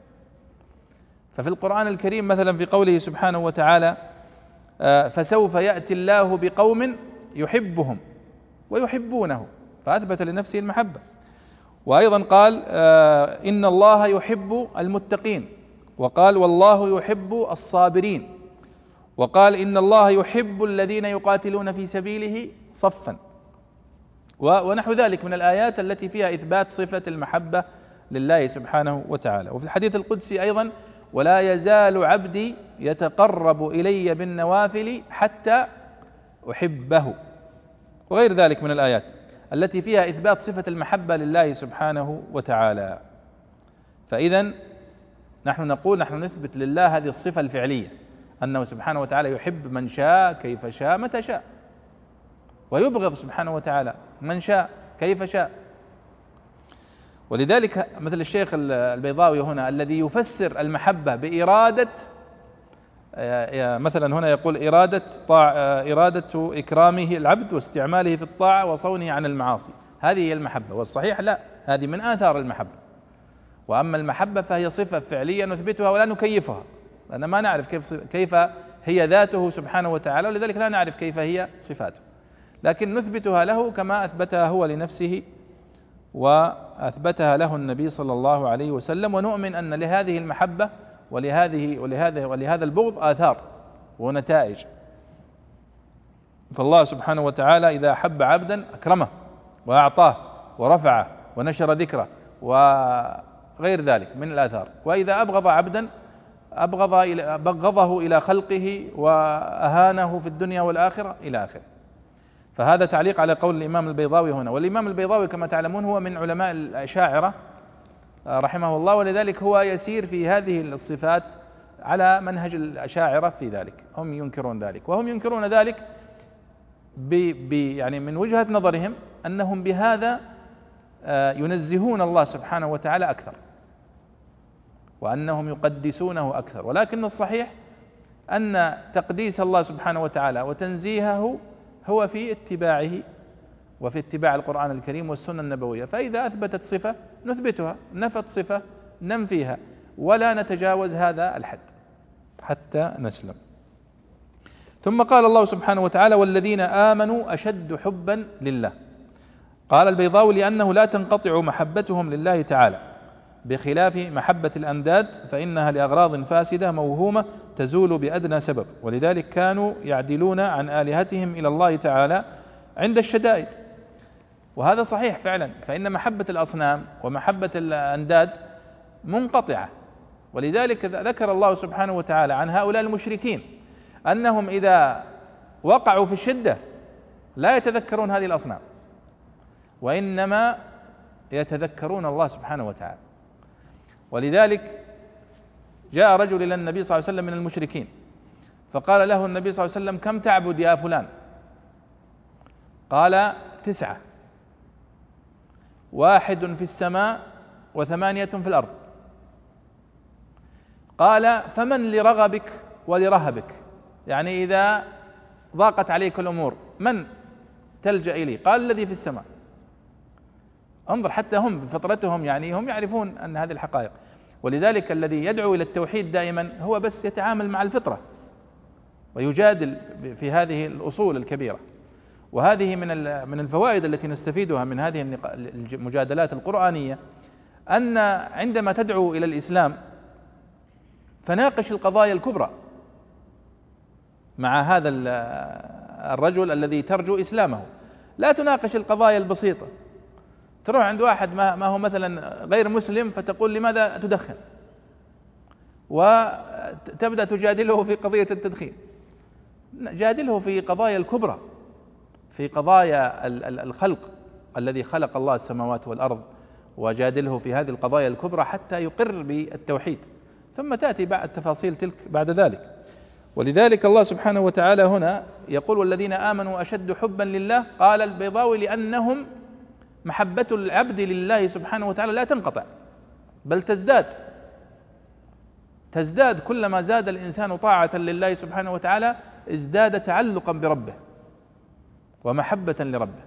Speaker 1: ففي القرآن الكريم مثلا في قوله سبحانه وتعالى: فسوف يأتي الله بقوم يحبهم ويحبونه، فأثبت لنفسه المحبة. وأيضا قال: إن الله يحب المتقين، وقال: والله يحب الصابرين، وقال: إن الله يحب الذين يقاتلون في سبيله صفا، ونحو ذلك من الآيات التي فيها إثبات صفة المحبة لله سبحانه وتعالى. وفي الحديث القدسي أيضا: ولا يزال عبدي يتقرب إلي بالنوافل حتى أحبه، وغير ذلك من الآيات التي فيها إثبات صفة المحبة لله سبحانه وتعالى. فإذا نحن نقول، نحن نثبت لله هذه الصفة الفعلية، أنه سبحانه وتعالى يحب من شاء كيف شاء متى شاء، ويبغض سبحانه وتعالى من شاء كيف شاء. ولذلك مثل الشيخ البيضاوي هنا الذي يفسر المحبة بإرادة، مثلا هنا يقول: إرادة إكرامه العبد واستعماله في الطاعة وصونه عن المعاصي، هذه هي المحبة. والصحيح لا، هذه من آثار المحبة. وأما المحبة فهي صفة فعلية نثبتها ولا نكيفها، لأن ما نعرف كيف هي ذاته سبحانه وتعالى، ولذلك لا نعرف كيف هي صفاته، لكن نثبتها له كما أثبتها هو لنفسه وأثبتها له النبي صلى الله عليه وسلم. ونؤمن أن لهذه المحبة ولهذا البغض آثار ونتائج. فالله سبحانه وتعالى إذا أحب عبدا أكرمه وأعطاه ورفعه ونشر ذكره وغير ذلك من الآثار، وإذا أبغض عبدا بغضه إلى خلقه وأهانه في الدنيا والآخرة إلى آخره. فهذا تعليق على قول الإمام البيضاوي هنا. والإمام البيضاوي كما تعلمون هو من علماء الأشاعرة رحمه الله، ولذلك هو يسير في هذه الصفات على منهج الأشاعرة في ذلك. هم ينكرون ذلك، وهم ينكرون ذلك يعني من وجهة نظرهم أنهم بهذا ينزهون الله سبحانه وتعالى أكثر، وأنهم يقدسونه أكثر. ولكن الصحيح أن تقديس الله سبحانه وتعالى وتنزيهه هو في اتباعه وفي اتباع القرآن الكريم والسنة النبوية. فإذا أثبتت صفة نثبتها، نفت صفة ننفيها، ولا نتجاوز هذا الحد حتى نسلم. ثم قال الله سبحانه وتعالى: والذين آمنوا أشد حبا لله. قال البيضاوي: لأنه لا تنقطع محبتهم لله تعالى بخلاف محبة الأنداد، فإنها لأغراض فاسدة موهومة تزول بأدنى سبب، ولذلك كانوا يعدلون عن آلهتهم إلى الله تعالى عند الشدائد. وهذا صحيح فعلا، فإن محبة الأصنام ومحبة الأنداد منقطعة، ولذلك ذكر الله سبحانه وتعالى عن هؤلاء المشركين أنهم إذا وقعوا في الشدة لا يتذكرون هذه الأصنام، وإنما يتذكرون الله سبحانه وتعالى. ولذلك جاء رجل إلى النبي صلى الله عليه وسلم من المشركين، فقال له النبي صلى الله عليه وسلم: كم تعبد يا فلان؟ قال: 9، 1 في السماء و8 في الأرض. قال: فمن لرغبك ولرهبك؟ يعني إذا ضاقت عليك الأمور من تلجأ إليه؟ قال: الذي في السماء. انظر، حتى هم بفطرتهم يعني هم يعرفون أن هذه الحقائق. ولذلك الذي يدعو إلى التوحيد دائما هو بس يتعامل مع الفطرة ويجادل في هذه الأصول الكبيرة. وهذه من الفوائد التي نستفيدها من هذه المجادلات القرآنية، أن عندما تدعو إلى الإسلام فناقش القضايا الكبرى مع هذا الرجل الذي ترجو إسلامه، لا تناقش القضايا البسيطة. تروح عند واحد ما هو مثلا غير مسلم فتقول: لماذا تدخن؟ وتبدأ تجادله في قضية التدخين. جادله في قضايا الكبرى، في قضايا الخلق الذي خلق الله السماوات والأرض، وجادله في هذه القضايا الكبرى حتى يقر بالتوحيد، ثم تأتي بعد التفاصيل تلك بعد ذلك. ولذلك الله سبحانه وتعالى هنا يقول: والذين آمنوا أشد حبا لله. قال البيضاوي: لأنهم محبة العبد لله سبحانه وتعالى لا تنقطع، بل تزداد كلما زاد الإنسان طاعة لله سبحانه وتعالى ازداد تعلقا بربه ومحبة لربه.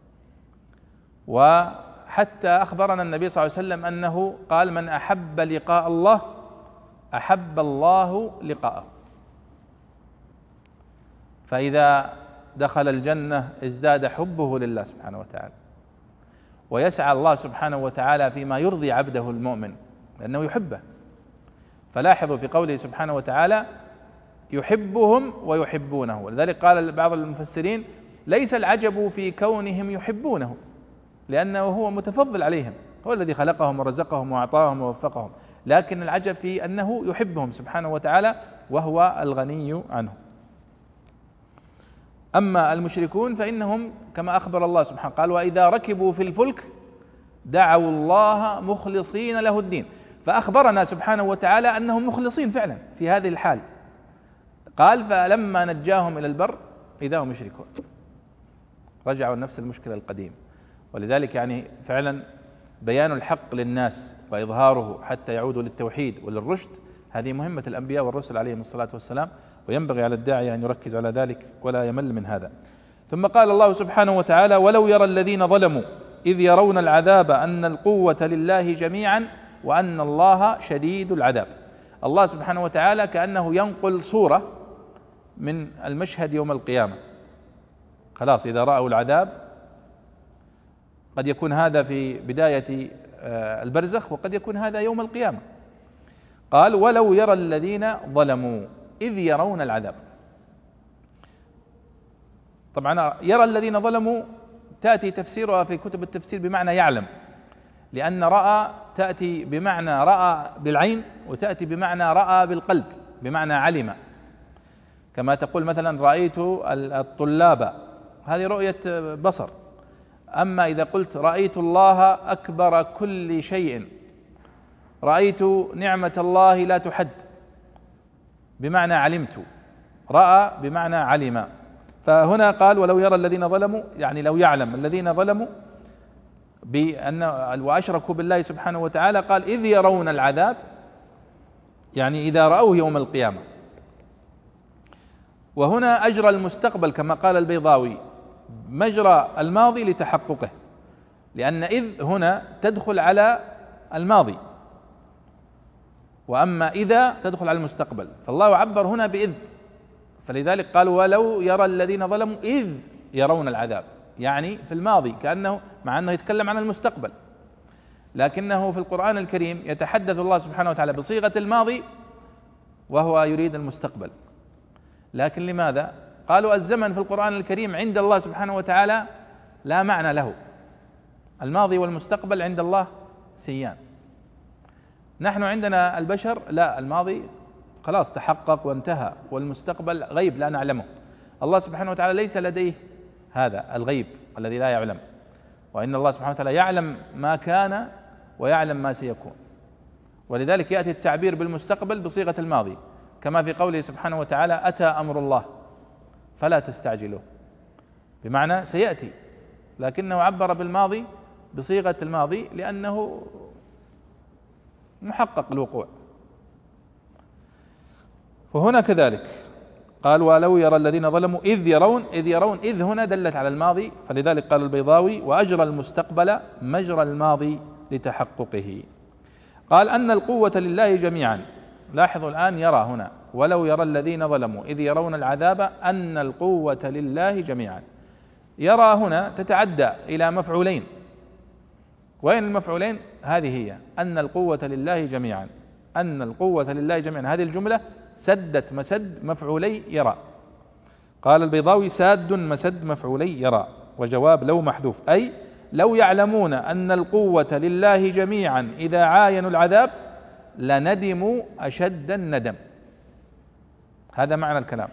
Speaker 1: وحتى أخبرنا النبي صلى الله عليه وسلم أنه قال: من أحب لقاء الله أحب الله لقاءه. فإذا دخل الجنة ازداد حبه لله سبحانه وتعالى، ويسعى الله سبحانه وتعالى فيما يرضي عبده المؤمن لأنه يحبه. فلاحظوا في قوله سبحانه وتعالى: يحبهم ويحبونه. ولذلك قال بعض المفسرين: ليس العجب في كونهم يحبونه، لأنه هو متفضل عليهم، هو الذي خلقهم ورزقهم وأعطاهم ووفقهم، لكن العجب في أنه يحبهم سبحانه وتعالى وهو الغني عنهم. أما المشركون فإنهم كما أخبر الله سبحانه قال: وإذا ركبوا في الفلك دعوا الله مخلصين له الدين. فأخبرنا سبحانه وتعالى أنهم مخلصين فعلا في هذه الحال. قال: فلما نجاهم إلى البر إذا هم يشركون، رجعوا لنفس المشكلة القديم. ولذلك يعني فعلا بيان الحق للناس وإظهاره حتى يعودوا للتوحيد وللرشد، هذه مهمة الأنبياء والرسل عليهم الصلاة والسلام، وينبغي على الداعية أن يركز على ذلك ولا يمل من هذا. ثم قال الله سبحانه وتعالى: ولو يرى الذين ظلموا إذ يرون العذاب أن القوة لله جميعا وأن الله شديد العذاب. الله سبحانه وتعالى كأنه ينقل صورة من المشهد يوم القيامة. خلاص إذا رأوا العذاب، قد يكون هذا في بداية البرزخ، وقد يكون هذا يوم القيامة. قال: ولو يرى الذين ظلموا إذ يرون العذاب. طبعا يرى الذين ظلموا تأتي تفسيرها في كتب التفسير بمعنى يعلم، لأن رأى تأتي بمعنى رأى بالعين، وتأتي بمعنى رأى بالقلب بمعنى علم. كما تقول مثلا: رأيت الطلاب، هذه رؤية بصر. أما إذا قلت: رأيت الله أكبر كل شيء، رأيت نعمة الله لا تحد، بمعنى علمت. رأى بمعنى علم. فهنا قال: ولو يرى الذين ظلموا، يعني لو يعلم الذين ظلموا بأن وأشركوا بالله سبحانه وتعالى، قال: إذ يرون العذاب، يعني إذا رأوه يوم القيامة. وهنا أجرى المستقبل كما قال البيضاوي، مجرى الماضي لتحققه، لأن إذ هنا تدخل على الماضي، وأما إذا تدخل على المستقبل، فالله عبر هنا بإذ، فلذلك قالوا ولو يرى الذين ظلموا إذ يرون العذاب، يعني في الماضي، كأنه مع أنه يتكلم عن المستقبل، لكنه في القرآن الكريم يتحدث الله سبحانه وتعالى بصيغة الماضي وهو يريد المستقبل. لكن لماذا؟ قالوا الزمن في القرآن الكريم عند الله سبحانه وتعالى لا معنى له، الماضي والمستقبل عند الله سيان. نحن عندنا البشر لا، الماضي خلاص تحقق وانتهى، والمستقبل غيب لا نعلمه. الله سبحانه وتعالى ليس لديه هذا الغيب الذي لا يعلم، وإن الله سبحانه وتعالى يعلم ما كان ويعلم ما سيكون، ولذلك يأتي التعبير بالمستقبل بصيغة الماضي، كما في قوله سبحانه وتعالى أتى أمر الله فلا تستعجلوه، بمعنى سيأتي، لكنه عبر بالماضي بصيغة الماضي لأنه محقق الوقوع. وهنا كذلك قال ولو يرى الذين ظلموا إذ يرون، إذ هنا دلت على الماضي، فلذلك قال البيضاوي وأجرى المستقبل مجرى الماضي لتحققه. قال أن القوة لله جميعا، لاحظوا الآن يرى هنا ولو يرى الذين ظلموا إذ يرون العذاب أن القوة لله جميعا، يرى هنا تتعدى إلى مفعولين، وين المفعولين؟ هذه هي أن القوة لله جميعا، أن القوة لله جميعا، هذه الجملة سدت مسد مفعولي يرى. قال البيضاوي ساد مسد مفعولي يرى، وجواب لو محذوف، أي لو يعلمون أن القوة لله جميعا إذا عاينوا العذاب لندموا أشد الندم، هذا معنى الكلام،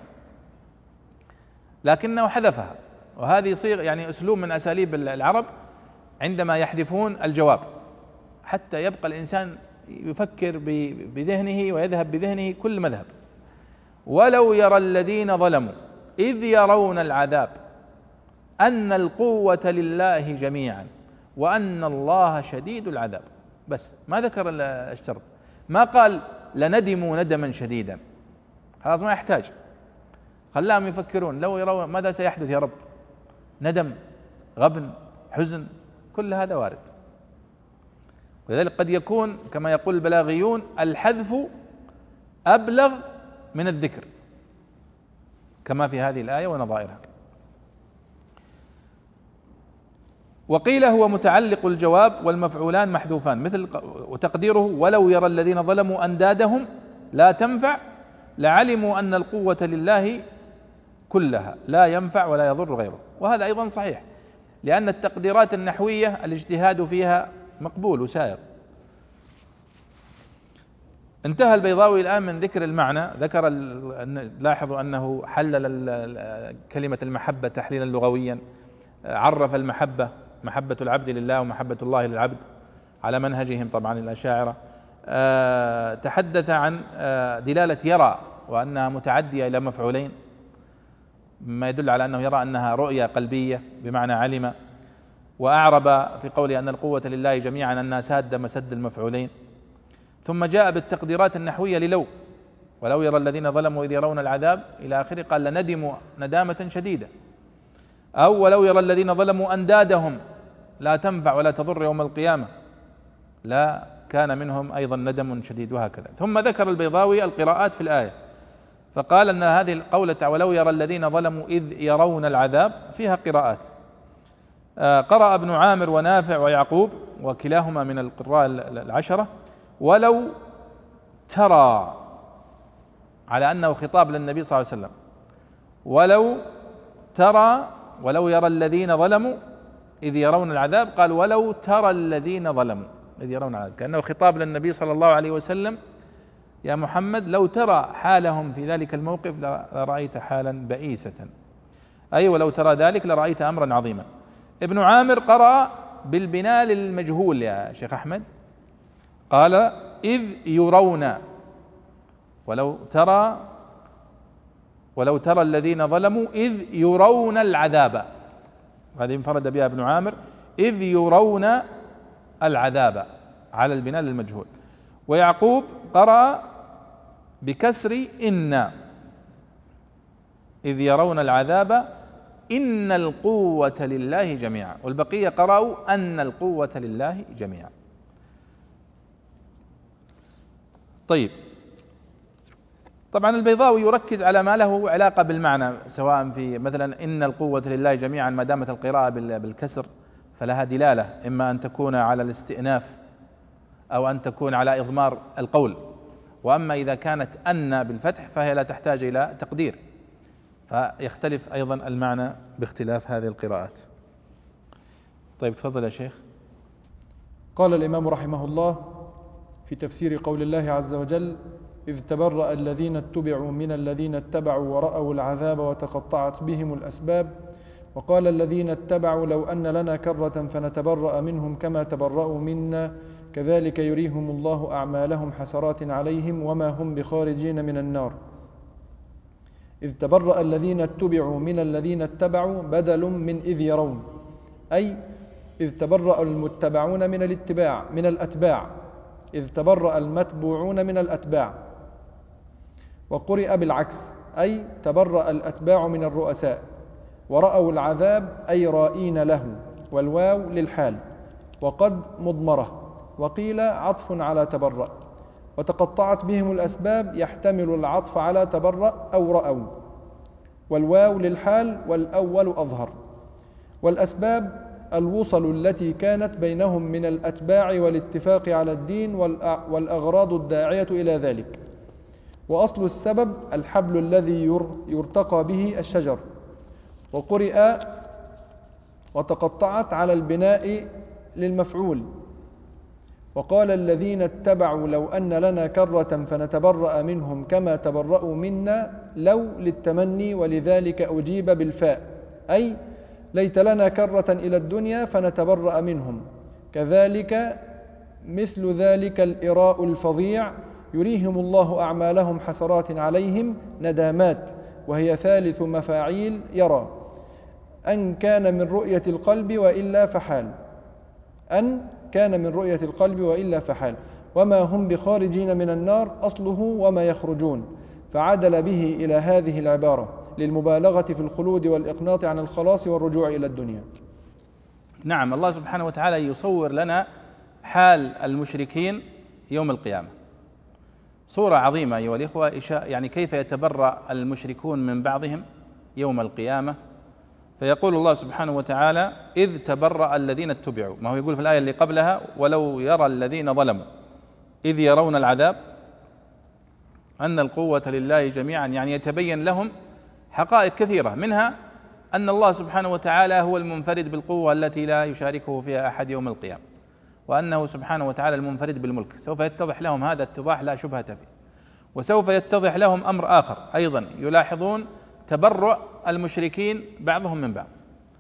Speaker 1: لكنه حذفها، وهذه صيغ يعني أسلوب من أساليب العرب عندما يحذفون الجواب حتى يبقى الإنسان يفكر بذهنه ويذهب بذهنه كل مذهب. ولو يرى الذين ظلموا إذ يرون العذاب أن القوة لله جميعا وأن الله شديد العذاب، بس ما ذكر الشرط، ما قال لندموا ندما شديدا، خلاص ما يحتاج، خلاهم يفكرون لو يرون ماذا سيحدث يا رب، ندم، غبن، حزن، كل هذا وارد. ولذلك قد يكون كما يقول البلاغيون الحذف أبلغ من الذكر، كما في هذه الآية ونظائرها. وقيل هو متعلق الجواب والمفعولان محذوفان، مثل وتقديره ولو يرى الذين ظلموا أندادهم لا تنفع لعلموا أن القوة لله كلها لا ينفع ولا يضر غيره، وهذا أيضا صحيح، لأن التقديرات النحوية الاجتهاد فيها مقبول وسائر. انتهى البيضاوي الآن من ذكر المعنى، ذكر لاحظوا أنه حلل كلمة المحبة تحليلا لغويا، عرف المحبة محبة العبد لله ومحبة الله للعبد على منهجهم طبعا الأشاعرة، تحدث عن دلالة يرى وأنها متعدية إلى مفعولين، ما يدل على أنه يرى أنها رؤية قلبية بمعنى علم، وأعرب في قوله أن القوة لله جميعا أنها سادة مسد المفعولين، ثم جاء بالتقديرات النحوية للو، ولو يرى الذين ظلموا إذ يرون العذاب إلى آخره، قال لندموا ندامة شديدة، أو ولو يرى الذين ظلموا أندادهم لا تنفع ولا تضر يوم القيامة لا كان منهم أيضا ندم شديد، وهكذا. ثم ذكر البيضاوي القراءات في الآية، فقال أن هذه القولة ولو يرى الذين ظلموا إذ يرون العذاب فيها قراءات، قرأ ابن عامر ونافع ويعقوب وكلاهما من القراء العشرة ولو ترى، على أنه خطاب للنبي صلى الله عليه وسلم، ولو ترى ولو يرى الذين ظلموا إذ يرون العذاب، قال ولو ترى الذين ظلموا إذ يرون العذاب، كأنه خطاب للنبي صلى الله عليه وسلم، يا محمد لو ترى حالهم في ذلك الموقف لرأيت حالا بئيسة، أي ولو ترى ذلك لرأيت أمرا عظيما. ابن عامر قرأ بالبناء للمجهول يا شيخ أحمد، قال إذ يرون، ولو ترى الذين ظلموا إذ يرون العذاب، هذه انفرد بها ابن عامر، إذ يرون العذاب على البناء للمجهول. ويعقوب قرأ بكسر إن، إذ يرون العذاب إن القوة لله جميعا، والبقية قرأوا أن القوة لله جميعا. طيب، طبعا البيضاوي يركز على ما له علاقة بالمعنى، سواء في مثلا إن القوة لله جميعا ما دامت القراءة بالكسر فلها دلالة، إما أن تكون على الاستئناف أو أن تكون على إضمار القول، وأما إذا كانت أن بالفتح فهي لا تحتاج إلى تقدير، فيختلف أيضا المعنى باختلاف هذه القراءات. طيب تفضل يا شيخ.
Speaker 2: قال الإمام رحمه الله في تفسير قول الله عز وجل: إذ تبرأ الذين اتبعوا من الذين اتبعوا ورأوا العذاب وتقطعت بهم الأسباب، وقال الذين اتبعوا لو أن لنا كرة فنتبرأ منهم كما تبرأوا منا كذلك يريهم الله أعمالهم حسرات عليهم وما هم بخارجين من النار. إذ تبرأ الذين اتبعوا من الذين اتبعوا بدل من إذ يرون، أي إذ تبرأ المتبعون من الأتباع، إذ تبرأ المتبوعون من الأتباع. وقرئ بالعكس، أي تبرأ الأتباع من الرؤساء، ورأوا العذاب أي رائين له، والواو للحال، وقد مضمرة، وقيل عطف على تبرأ. وتقطعت بهم الأسباب يحتمل العطف على تبرأ أو رأوا، والواو للحال والأول أظهر. والأسباب الوصل التي كانت بينهم من الأتباع والاتفاق على الدين والأغراض الداعية إلى ذلك. وأصل السبب الحبل الذي يرتقى به الشجر. وقرئ وتقطعت على البناء للمفعول. وقال الذين اتبعوا لو أن لنا كرة فنتبرأ منهم كما تبرأوا منا لو للتمني، ولذلك أجيب بالفاء، أي ليت لنا كرة إلى الدنيا فنتبرأ منهم. كذلك مثل ذلك الإراء الفظيع يريهم الله أعمالهم حسرات عليهم ندامات، وهي ثالث مفاعيل يرى، أن كان من رؤية القلب وإلا فحال، أن كان من رؤية القلب وإلا فحال. وما هم بخارجين من النار أصله وما يخرجون، فعدل به إلى هذه العبارة للمبالغة في الخلود والإقناط عن الخلاص والرجوع إلى الدنيا.
Speaker 1: نعم، الله سبحانه وتعالى يصور لنا حال المشركين يوم القيامة، صورة عظيمة أيها الإخوة، يعني كيف يتبرأ المشركون من بعضهم يوم القيامة. فيقول الله سبحانه وتعالى: إذ تبرأ الذين اتبعوا، ما هو يقول في الآية اللي قبلها: ولو يرى الذين ظلموا إذ يرون العذاب أن القوة لله جميعا، يعني يتبين لهم حقائق كثيرة، منها أن الله سبحانه وتعالى هو المنفرد بالقوة التي لا يشاركه فيها أحد يوم القيامة، وأنه سبحانه وتعالى المنفرد بالملك. سوف يتضح لهم هذا اتضاح لا شبهة فيه. وسوف يتضح لهم أمر آخر أيضا، يلاحظون تبرؤ المشركين بعضهم من بعض،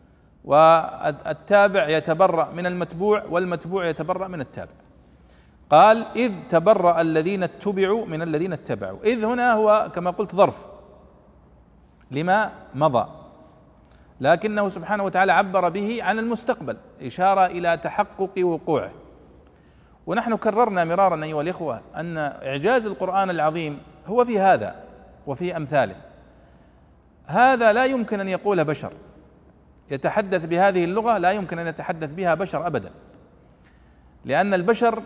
Speaker 1: والتابع يتبرأ من المتبوع، والمتبوع يتبرأ من التابع. قال: إذ تبرأ الذين اتبعوا من الذين اتبعوا. إذ هنا هو كما قلت ظرف لما مضى، لكنه سبحانه وتعالى عبر به عن المستقبل، إشارة إلى تحقق وقوعه. ونحن كررنا مرارا أيها الإخوة أن إعجاز القرآن العظيم هو في هذا وفي أمثاله. هذا لا يمكن أن يقوله بشر، يتحدث بهذه اللغة لا يمكن أن يتحدث بها بشر أبدا، لأن البشر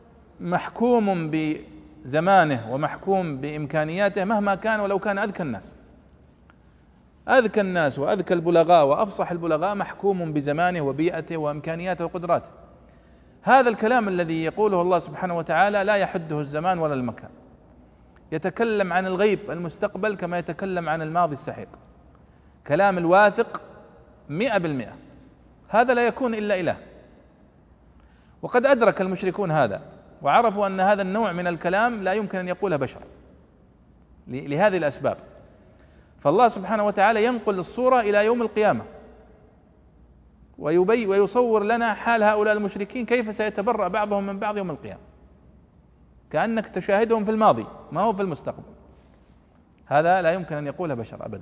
Speaker 1: محكوم بزمانه ومحكوم بإمكانياته مهما كان، ولو كان أذكى الناس. أذكى الناس وأذكى البلغاء وأفصح البلغاء محكوم بزمانه وبيئته وإمكانياته وقدراته. هذا الكلام الذي يقوله الله سبحانه وتعالى لا يحده الزمان ولا المكان، يتكلم عن الغيب المستقبل كما يتكلم عن الماضي السحيق، كلام الواثق 100%. هذا لا يكون إلا إله، وقد أدرك المشركون هذا وعرفوا أن هذا النوع من الكلام لا يمكن أن يقوله بشر لهذه الأسباب. فالله سبحانه وتعالى ينقل الصورة إلى يوم القيامة ويصور لنا حال هؤلاء المشركين كيف سيتبرأ بعضهم من بعض يوم القيامة، كأنك تشاهدهم في الماضي ما هو في المستقبل. هذا لا يمكن أن يقوله بشر أبدا،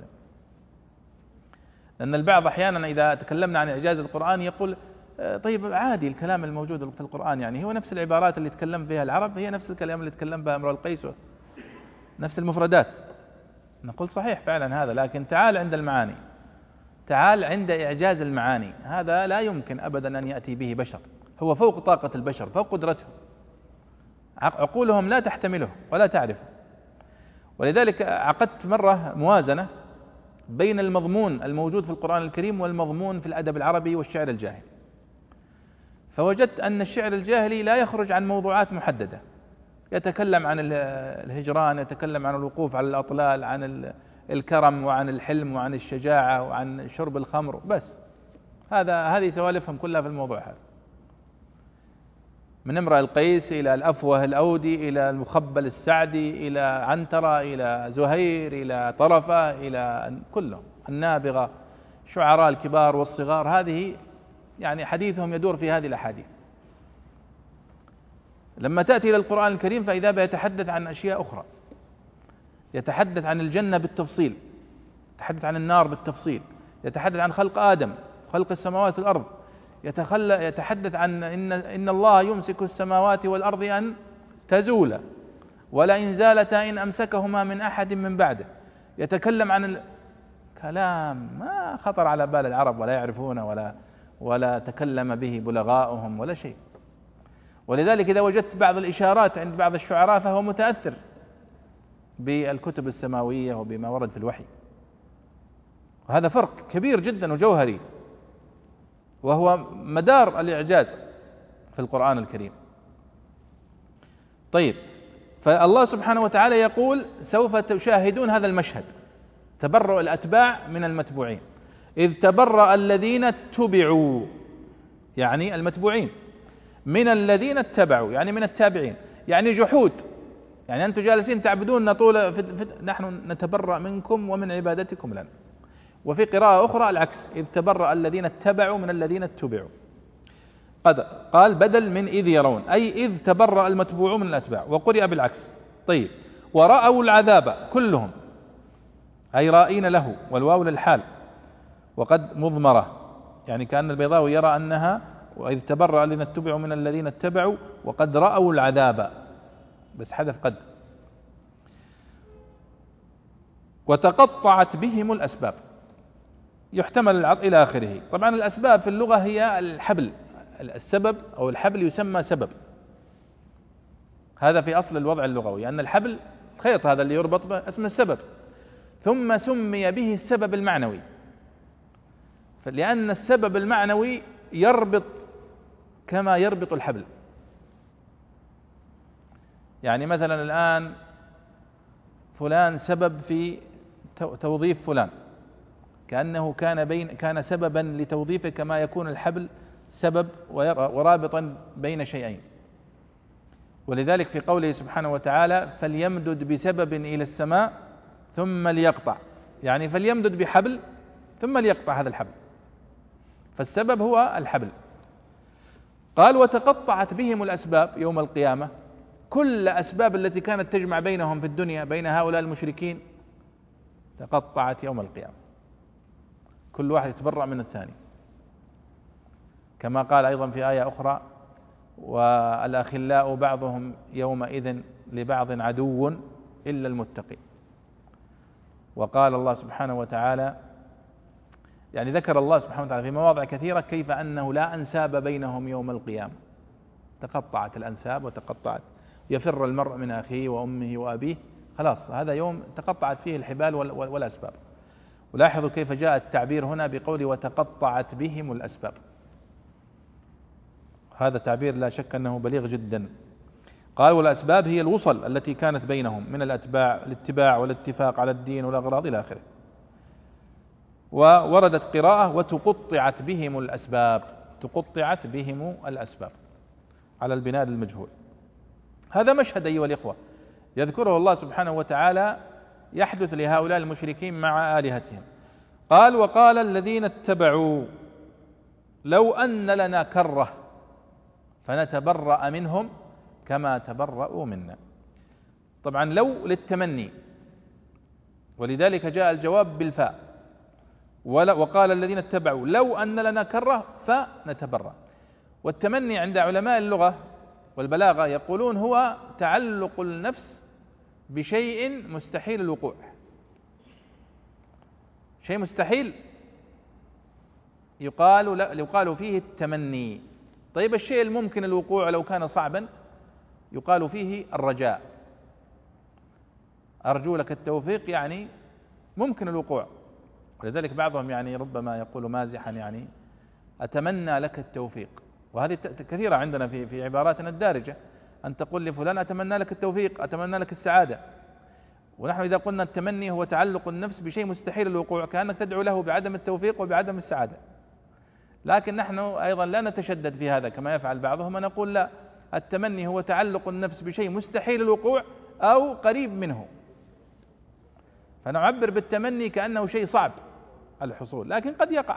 Speaker 1: لأن البعض أحيانا إذا تكلمنا عن إعجاز القرآن يقول: طيب عادي الكلام الموجود في القرآن، يعني هو نفس العبارات اللي تكلم بها العرب هي نفس الكلام اللي تكلم بها امرؤ القيس، نفس المفردات. نقول صحيح فعلا هذا، لكن تعال عند المعاني، تعال عند إعجاز المعاني، هذا لا يمكن أبدا أن يأتي به بشر، هو فوق طاقة البشر، فوق قدرتهم، عقولهم لا تحتمله ولا تعرفه. ولذلك عقدت مرة موازنة بين المضمون الموجود في القرآن الكريم والمضمون في الأدب العربي والشعر الجاهلي، فوجدت أن الشعر الجاهلي لا يخرج عن موضوعات محددة، يتكلم عن الهجران، يتكلم عن الوقوف على الأطلال، عن الكرم وعن الحلم وعن الشجاعة وعن شرب الخمر، بس هذه سوالفهم كلها في الموضوع هذا، من امرأ القيس إلى الأفوه الأودي إلى المخبل السعدي إلى عنترة إلى زهير إلى طرفة إلى كله النابغة، شعراء الكبار والصغار، هذه يعني حديثهم يدور في هذه الأحاديث. لما تأتي إلى القرآن الكريم فإذا يتحدث عن أشياء أخرى، يتحدث عن الجنة بالتفصيل، يتحدث عن النار بالتفصيل، يتحدث عن خلق آدم، خلق السماوات والأرض، يتحدث عن إن الله يمسك السماوات والأرض أن تزولا ولئن زالتا إن أمسكهما من أحد من بعده، يتكلم عن كلام ما خطر على بال العرب ولا يعرفونه ولا تكلم به بلغاؤهم ولا شيء. ولذلك إذا وجدت بعض الإشارات عند بعض الشعراء فهو متأثر بالكتب السماوية وبما ورد في الوحي، وهذا فرق كبير جدا وجوهري، وهو مدار الإعجاز في القرآن الكريم. طيب، فالله سبحانه وتعالى يقول سوف تشاهدون هذا المشهد، تبرؤ الأتباع من المتبوعين، إذ تبرأ الذين اتبعوا يعني المتبوعين من الذين اتبعوا يعني من التابعين، يعني جحود، يعني أنتم جالسين تعبدون طول نحن نتبرأ منكم ومن عبادتكم لنا. وفي قراءة أخرى العكس، إذ تبرأ الذين اتبعوا من الذين اتبعوا، قال بدل من إذ يرون، أي إذ تبرأ المتبوعون من الأتباع، وقرئ بالعكس. طيب، ورأوا العذاب كلهم، أي رائين له، والواو للحال وقد مضمرة، يعني كأن البيضاوي يرى أنها وإذ تبرأ الذين اتبعوا من الذين اتبعوا وقد رأوا العذاب، بس حذف قد. وتقطعت بهم الأسباب، يحتمل العطف إلى آخره. طبعا الأسباب في اللغة هي الحبل، السبب أو الحبل يسمى سبب، هذا في أصل الوضع اللغوي، أن الحبل خيط هذا اللي يربط به اسمه السبب، ثم سمي به السبب المعنوي، لأن السبب المعنوي يربط كما يربط الحبل. يعني مثلا الآن فلان سبب في توظيف فلان، كأنه كان سببا لتوظيفه، كما يكون الحبل سبب ورابطا بين شيئين. ولذلك في قوله سبحانه وتعالى فليمدد بسبب إلى السماء ثم ليقطع، يعني فليمدد بحبل ثم ليقطع هذا الحبل، فالسبب هو الحبل. قال وتقطعت بهم الأسباب يوم القيامة، كل أسباب التي كانت تجمع بينهم في الدنيا بين هؤلاء المشركين تقطعت يوم القيامة، كل واحد يتبرأ من الثاني، كما قال أيضا في آية أخرى والأخلاء بعضهم يومئذ لبعض عدو إلا المتقين. وقال الله سبحانه وتعالى، يعني ذكر الله سبحانه وتعالى في مواضع كثيرة كيف أنه لا أنساب بينهم يوم القيامة، تقطعت الأنساب وتقطعت، يفر المرء من أخيه وأمه وأبيه، خلاص هذا يوم تقطعت فيه الحبال والأسباب. ولاحظوا كيف جاء التعبير هنا بقول وتقطعت بهم الأسباب، هذا تعبير لا شك أنه بليغ جدا. قال والأسباب هي الوصل التي كانت بينهم من الاتباع والاتفاق على الدين والأغراض إلى آخره. ووردت قراءة وتقطعت بهم الأسباب، تقطعت بهم الأسباب على البناء للمجهول. هذا مشهد أيها الإخوة يذكره الله سبحانه وتعالى يحدث لهؤلاء المشركين مع آلهتهم. قال وقال الذين اتبعوا لو أن لنا كرة فنتبرأ منهم كما تبرأوا منا. طبعا لو للتمني، ولذلك جاء الجواب بالفاء، وقال الذين اتبعوا لو أن لنا كرة فنتبرأ. والتمني عند علماء اللغة والبلاغة يقولون هو تعلق النفس بشيء مستحيل الوقوع، شيء مستحيل يقال فيه التمني. طيب الشيء الممكن الوقوع لو كان صعبا يقال فيه الرجاء. أرجو لك التوفيق يعني ممكن الوقوع، ولذلك بعضهم يعني ربما يقول مازحا يعني أتمنى لك التوفيق، وهذه كثيرة عندنا في عباراتنا الدارجة، أن تقول لفلان أتمنى لك التوفيق، أتمنى لك السعادة. ونحن إذا قلنا التمني هو تعلق النفس بشيء مستحيل الوقوع، كأنك تدعو له بعدم التوفيق وبعدم السعادة. لكن نحن أيضا لا نتشدد في هذا كما يفعل بعضهم، ونقول لا، التمني هو تعلق النفس بشيء مستحيل الوقوع أو قريب منه، فنعبر بالتمني كأنه شيء صعب الحصول، لكن قد يقع،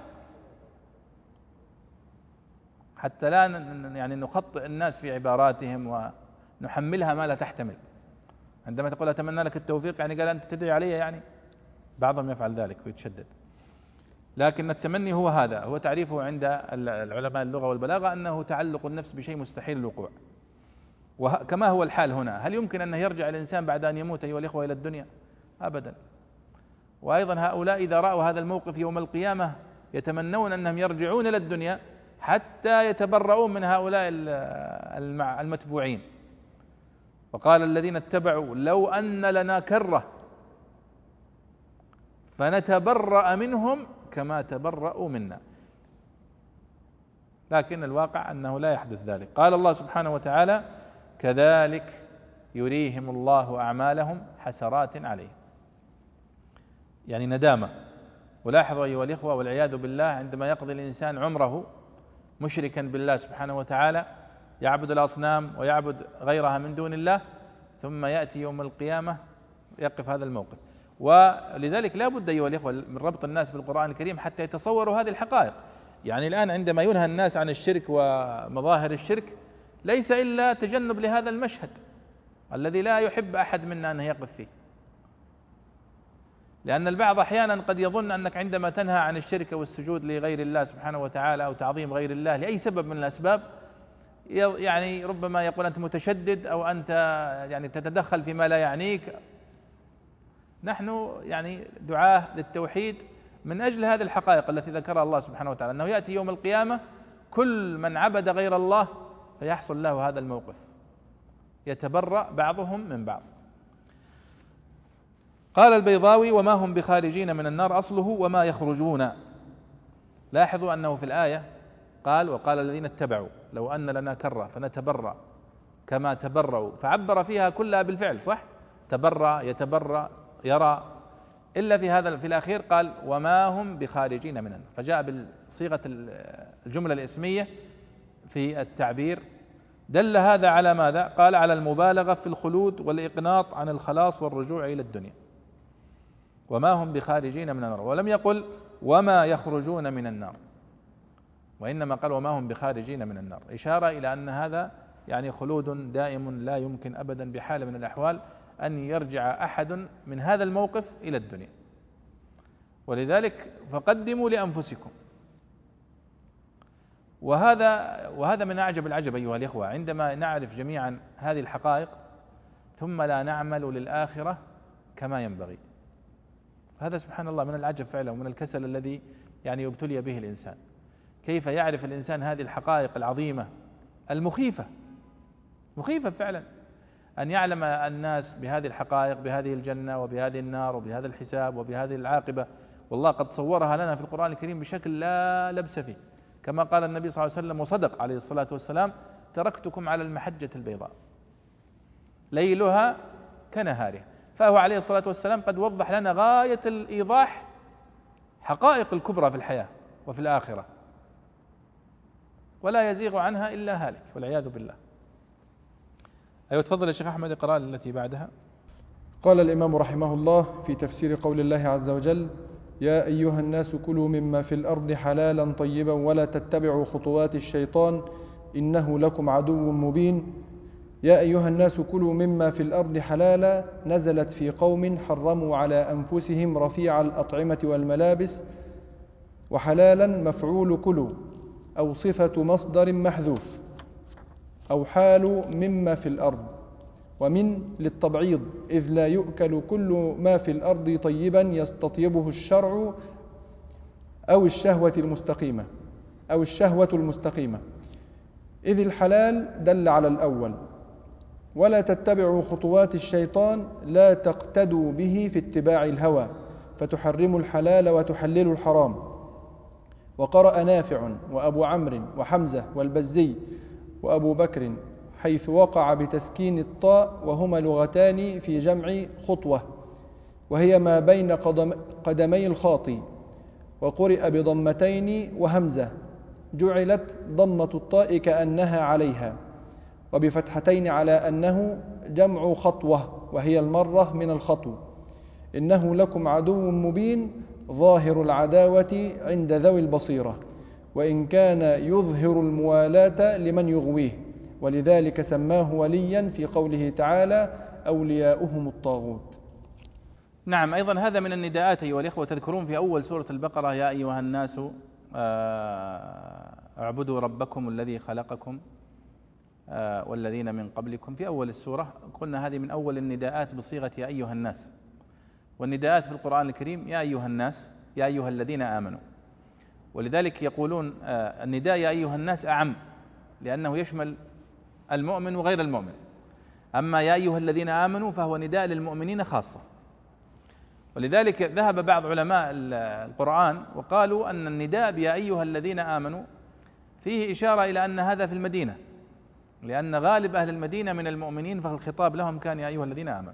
Speaker 1: حتى لا يعني نخطئ الناس في عباراتهم ونحملها ما لا تحتمل. عندما تقول أتمنى لك التوفيق يعني قال أنت تدعي علي، يعني بعضهم يفعل ذلك ويتشدد. لكن التمني هو هذا، هو تعريفه عند العلماء اللغة والبلاغة أنه تعلق النفس بشيء مستحيل الوقوع. وكما هو الحال هنا، هل يمكن أن يرجع الإنسان بعد أن يموت أيها الإخوة إلى الدنيا؟ أبدا. وأيضا هؤلاء إذا رأوا هذا الموقف يوم القيامة يتمنون أنهم يرجعون إلى الدنيا حتى يتبرؤون من هؤلاء المتبوعين. وقال الذين اتبعوا لو أن لنا كرة فنتبرأ منهم كما تبرأوا منا، لكن الواقع أنه لا يحدث ذلك. قال الله سبحانه وتعالى كذلك يريهم الله أعمالهم حسرات عليهم، يعني ندامة. ولاحظوا أيها الإخوة والعياذ بالله، عندما يقضي الإنسان عمره مشركا بالله سبحانه وتعالى يعبد الأصنام ويعبد غيرها من دون الله، ثم يأتي يوم القيامة يقف هذا الموقف. ولذلك لا بد أيها الإخوة من ربط الناس بالقرآن الكريم حتى يتصوروا هذه الحقائق. يعني الآن عندما ينهى الناس عن الشرك ومظاهر الشرك ليس إلا تجنب لهذا المشهد الذي لا يحب أحد منا أن يقف فيه، لأن البعض أحيانا قد يظن أنك عندما تنهى عن الشرك والسجود لغير الله سبحانه وتعالى أو تعظيم غير الله لأي سبب من الأسباب، يعني ربما يقول أنت متشدد أو أنت يعني تتدخل فيما لا يعنيك. نحن يعني دعاة للتوحيد من أجل هذه الحقائق التي ذكرها الله سبحانه وتعالى، أنه يأتي يوم القيامة كل من عبد غير الله فيحصل له هذا الموقف، يتبرأ بعضهم من بعض. قال البيضاوي وما هم بخارجين من النار، أصله وما يخرجون. لاحظوا أنه في الآية قال وقال الذين اتبعوا لو أن لنا كرة فنتبرأ كما تبرأوا، فعبر فيها كلها بالفعل، صح؟ تبرأ، يتبرأ، يرى، إلا في الأخير قال وما هم بخارجين من النار، فجاء بصيغة الجملة الاسمية في التعبير. دل هذا على ماذا؟ قال على المبالغة في الخلود والإقناط عن الخلاص والرجوع إلى الدنيا. وما هم بخارجين من النار، ولم يقل وما يخرجون من النار، وإنما قال وما هم بخارجين من النار، إشارة إلى أن هذا يعني خلود دائم لا يمكن أبدا بحال من الأحوال أن يرجع أحد من هذا الموقف إلى الدنيا. ولذلك فقدموا لأنفسكم. وهذا من أعجب العجب أيها الإخوة، عندما نعرف جميعا هذه الحقائق ثم لا نعمل للآخرة كما ينبغي، هذا سبحان الله من العجب فعلا ومن الكسل الذي يعني يبتلي به الإنسان. كيف يعرف الإنسان هذه الحقائق العظيمة المخيفة، مخيفة فعلا أن يعلم الناس بهذه الحقائق، بهذه الجنة وبهذه النار وبهذا الحساب وبهذه العاقبة، والله قد صورها لنا في القرآن الكريم بشكل لا لبس فيه، كما قال النبي صلى الله عليه وسلم وصدق عليه الصلاة والسلام تركتكم على المحجة البيضاء ليلها كنهارها. فهو عليه الصلاة والسلام قد وضح لنا غاية الإيضاح حقائق الكبرى في الحياة وفي الآخرة، ولا يزيغ عنها إلا هالك والعياذ بالله. أيوة تفضل يا شيخ أحمد، اقرأ التي بعدها.
Speaker 2: قال الإمام رحمه الله في تفسير قول الله عز وجل يا أيها الناس كلوا مما في الأرض حلالا طيبا ولا تتبعوا خطوات الشيطان إنه لكم عدو مبين. يا أيها الناس كلوا مما في الأرض حلالا نزلت في قوم حرموا على أنفسهم رفيع الأطعمة والملابس، وحلالا مفعول كلوا أو صفة مصدر محذوف أو حال مما في الأرض، ومن للتبعيض إذ لا يؤكل كل ما في الأرض طيبا يستطيبه الشرع أو الشهوة المستقيمة، إذ الحلال دل على الأول. ولا تتبعوا خطوات الشيطان، لا تقتدوا به في اتباع الهوى فتحرموا الحلال وتحللوا الحرام. وقرأ نافع وأبو عمرو وحمزة والبزي وأبو بكر حيث وقع بتسكين الطاء، وهما لغتان في جمع خطوة، وهي ما بين قدمي الخاطي. وقرئ بضمتين وهمزة، جعلت ضمة الطاء كأنها عليها، وبفتحتين على أنه جمع خطوة، وهي المرة من الخطو. إنه لكم عدو مبين ظاهر العداوة عند ذوي البصيرة، وإن كان يظهر الموالاة لمن يغويه، ولذلك سماه وليا في قوله تعالى أولياؤهم الطاغوت.
Speaker 1: نعم، أيضا هذا من النداءات أيها الإخوة. تذكرون في أول سورة البقرة يا أيها الناس اعبدوا ربكم الذي خلقكم والذين من قبلكم، في أول السورة قلنا هذه من أول النداءات بصيغة يا أيها الناس. والنداءات في القرآن الكريم يا أيها الناس، يا أيها الذين آمنوا، ولذلك يقولون النداء يا أيها الناس أعم، لأنه يشمل المؤمن وغير المؤمن. أما يا أيها الذين آمنوا فهو نداء للمؤمنين خاصة. ولذلك ذهب بعض علماء القرآن وقالوا أن النداء بيا أيها الذين آمنوا فيه إشارة إلى أن هذا في المدينة، لأن غالب أهل المدينة من المؤمنين فالخطاب لهم كان يا أيها الذين آمنوا،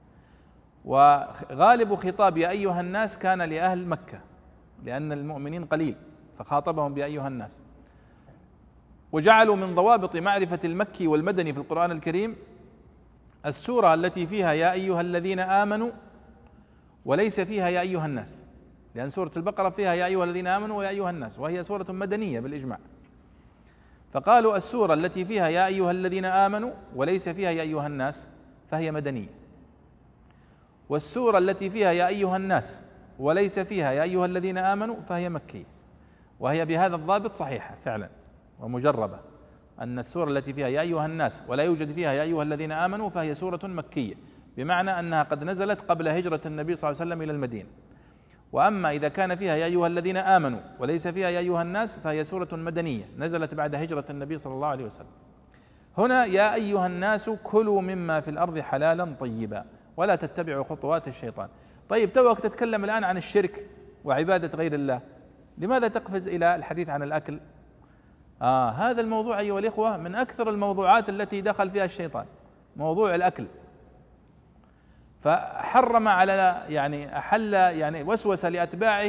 Speaker 1: وغالب خطاب يا أيها الناس كان لأهل مكة لأن المؤمنين قليل فخاطبهم بيا أيها الناس. وجعلوا من ضوابط معرفة المكي والمدني في القرآن الكريم السورة التي فيها يا أيها الذين آمنوا وليس فيها يا أيها الناس، لأن سورة البقرة فيها يا أيها الذين آمنوا ويا أيها الناس، وهي سورة مدنية بالإجماع. فقالوا السورة التي فيها يا أيها الذين آمنوا وليس فيها يا أيها الناس فهي مدنية، والسورة التي فيها يا أيها الناس وليس فيها يا أيها الذين آمنوا فهي مكية. وهي بهذا الضابط صحيحة فعلا ومجربة، أن السورة التي فيها يا أيها الناس ولا يوجد فيها يا أيها الذين آمنوا فهي سورة مكية، بمعنى أنها قد نزلت قبل هجرة النبي صلى الله عليه وسلم إلى المدينة. وأما إذا كان فيها يا أيها الذين آمنوا وليس فيها يا أيها الناس فهي سورة مدنية نزلت بعد هجرة النبي صلى الله عليه وسلم. هنا يا أيها الناس كلوا مما في الأرض حلالا طيبا ولا تتبعوا خطوات الشيطان. طيب توك تتكلم الآن عن الشرك وعبادة غير الله، لماذا تقفز إلى الحديث عن الأكل؟ هذا الموضوع أيها الإخوة من أكثر الموضوعات التي دخل فيها الشيطان، موضوع الأكل. فحرم على أحل وسوس لأتباعه،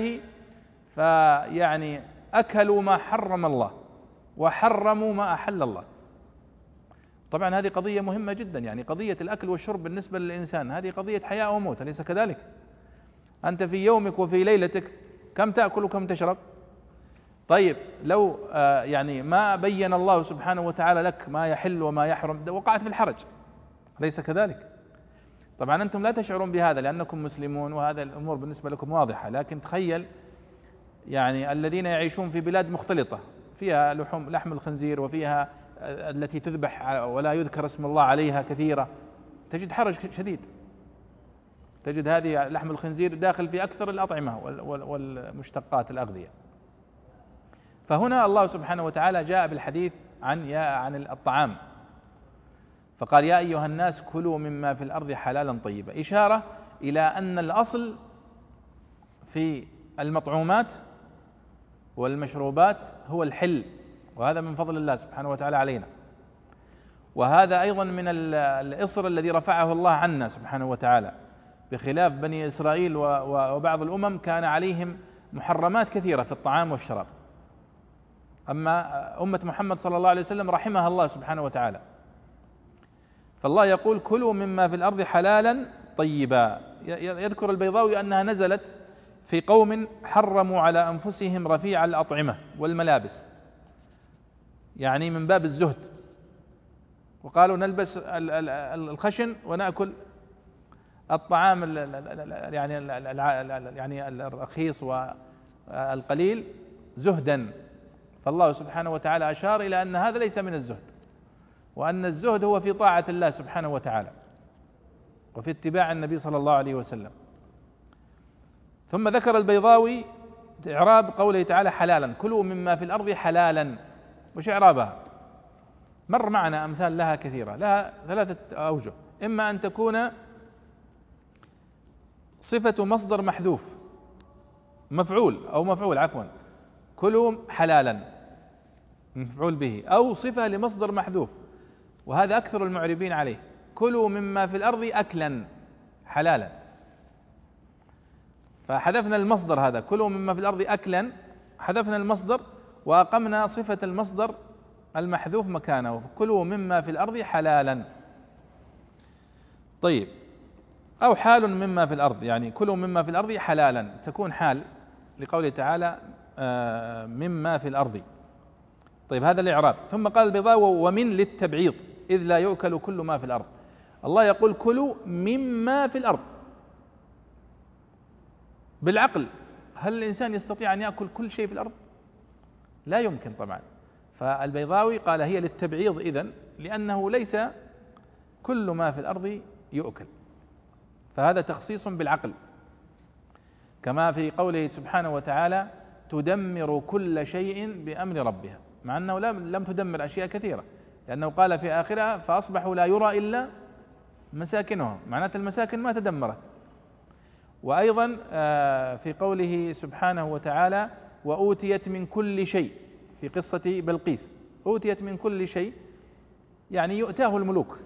Speaker 1: أكلوا ما حرم الله وحرموا ما أحل الله. طبعا هذه قضية مهمة جدا، قضية الأكل والشرب بالنسبة للإنسان هذه قضية حياة وموت، أليس كذلك؟ أنت في يومك وفي ليلتك كم تأكل وكم تشرب؟ طيب لو ما بين الله سبحانه وتعالى لك ما يحل وما يحرم وقعت في الحرج، أليس كذلك؟ طبعا أنتم لا تشعرون بهذا لأنكم مسلمون وهذا الأمور بالنسبة لكم واضحة، لكن تخيل الذين يعيشون في بلاد مختلطة فيها لحم الخنزير وفيها التي تذبح ولا يذكر اسم الله عليها كثيرة، تجد حرج شديد، تجد هذه لحم الخنزير داخل في أكثر الأطعمة والمشتقات الأغذية. فهنا الله سبحانه وتعالى جاء بالحديث عن الطعام، فقال يا أيها الناس كلوا مما في الأرض حلالا طيبا، إشارة إلى أن الأصل في المطعومات والمشروبات هو الحل، وهذا من فضل الله سبحانه وتعالى علينا، وهذا أيضا من الإصر الذي رفعه الله عنا سبحانه وتعالى، بخلاف بني إسرائيل وبعض الأمم كان عليهم محرمات كثيرة في الطعام والشراب. أما أمة محمد صلى الله عليه وسلم رحمها الله سبحانه وتعالى، فالله يقول كلوا مما في الأرض حلالا طيبا. يذكر البيضاوي أنها نزلت في قوم حرموا على أنفسهم رفيع الأطعمة والملابس، من باب الزهد، وقالوا نلبس الخشن ونأكل الطعام الرخيص والقليل زهدا. فالله سبحانه وتعالى أشار إلى أن هذا ليس من الزهد، وأن الزهد هو في طاعة الله سبحانه وتعالى وفي اتباع النبي صلى الله عليه وسلم. ثم ذكر البيضاوي إعراب قوله تعالى حلالا، كلوا مما في الأرض حلالا، وش إعرابها؟ مر معنا أمثال لها كثيرة، لها 3 أوجه: إما أن تكون صفة مصدر محذوف، مفعول عفوا، كلوا حلالا مفعول به، أو صفة لمصدر محذوف، وهذا أكثر المعربين عليه، كلوا مما في الأرض أكلا حلالا، فحذفنا المصدر هذا كلوا مما في الأرض أكلا، حذفنا المصدر وأقمنا صفة المصدر المحذوف مكانه، كلوا مما في الأرض حلالا. طيب، أو حال مما في الأرض، يعني كلوا مما في الأرض حلالا تكون حال لقوله تعالى مما في الأرض. طيب، هذا الإعراب. ثم قال البيضاوي ومن للتبعيض إذ لا يؤكل كل ما في الأرض. الله يقول كلوا مما في الأرض. بالعقل هل الإنسان يستطيع أن يأكل كل شيء في الأرض؟ لا يمكن طبعا. فالبيضاوي قال هي للتبعيض إذن، لأنه ليس كل ما في الأرض يؤكل، فهذا تخصيص بالعقل، كما في قوله سبحانه وتعالى تدمر كل شيء بأمر ربها، مع أنه لم تدمر أشياء كثيرة، لأنه قال في آخرها فأصبحوا لا يرى إلا مساكنهم، معناته المساكن ما تدمرت. وأيضا في قوله سبحانه وتعالى وأوتيت من كل شيء، في قصة بلقيس أوتيت من كل شيء، يعني يؤتاه الملوك،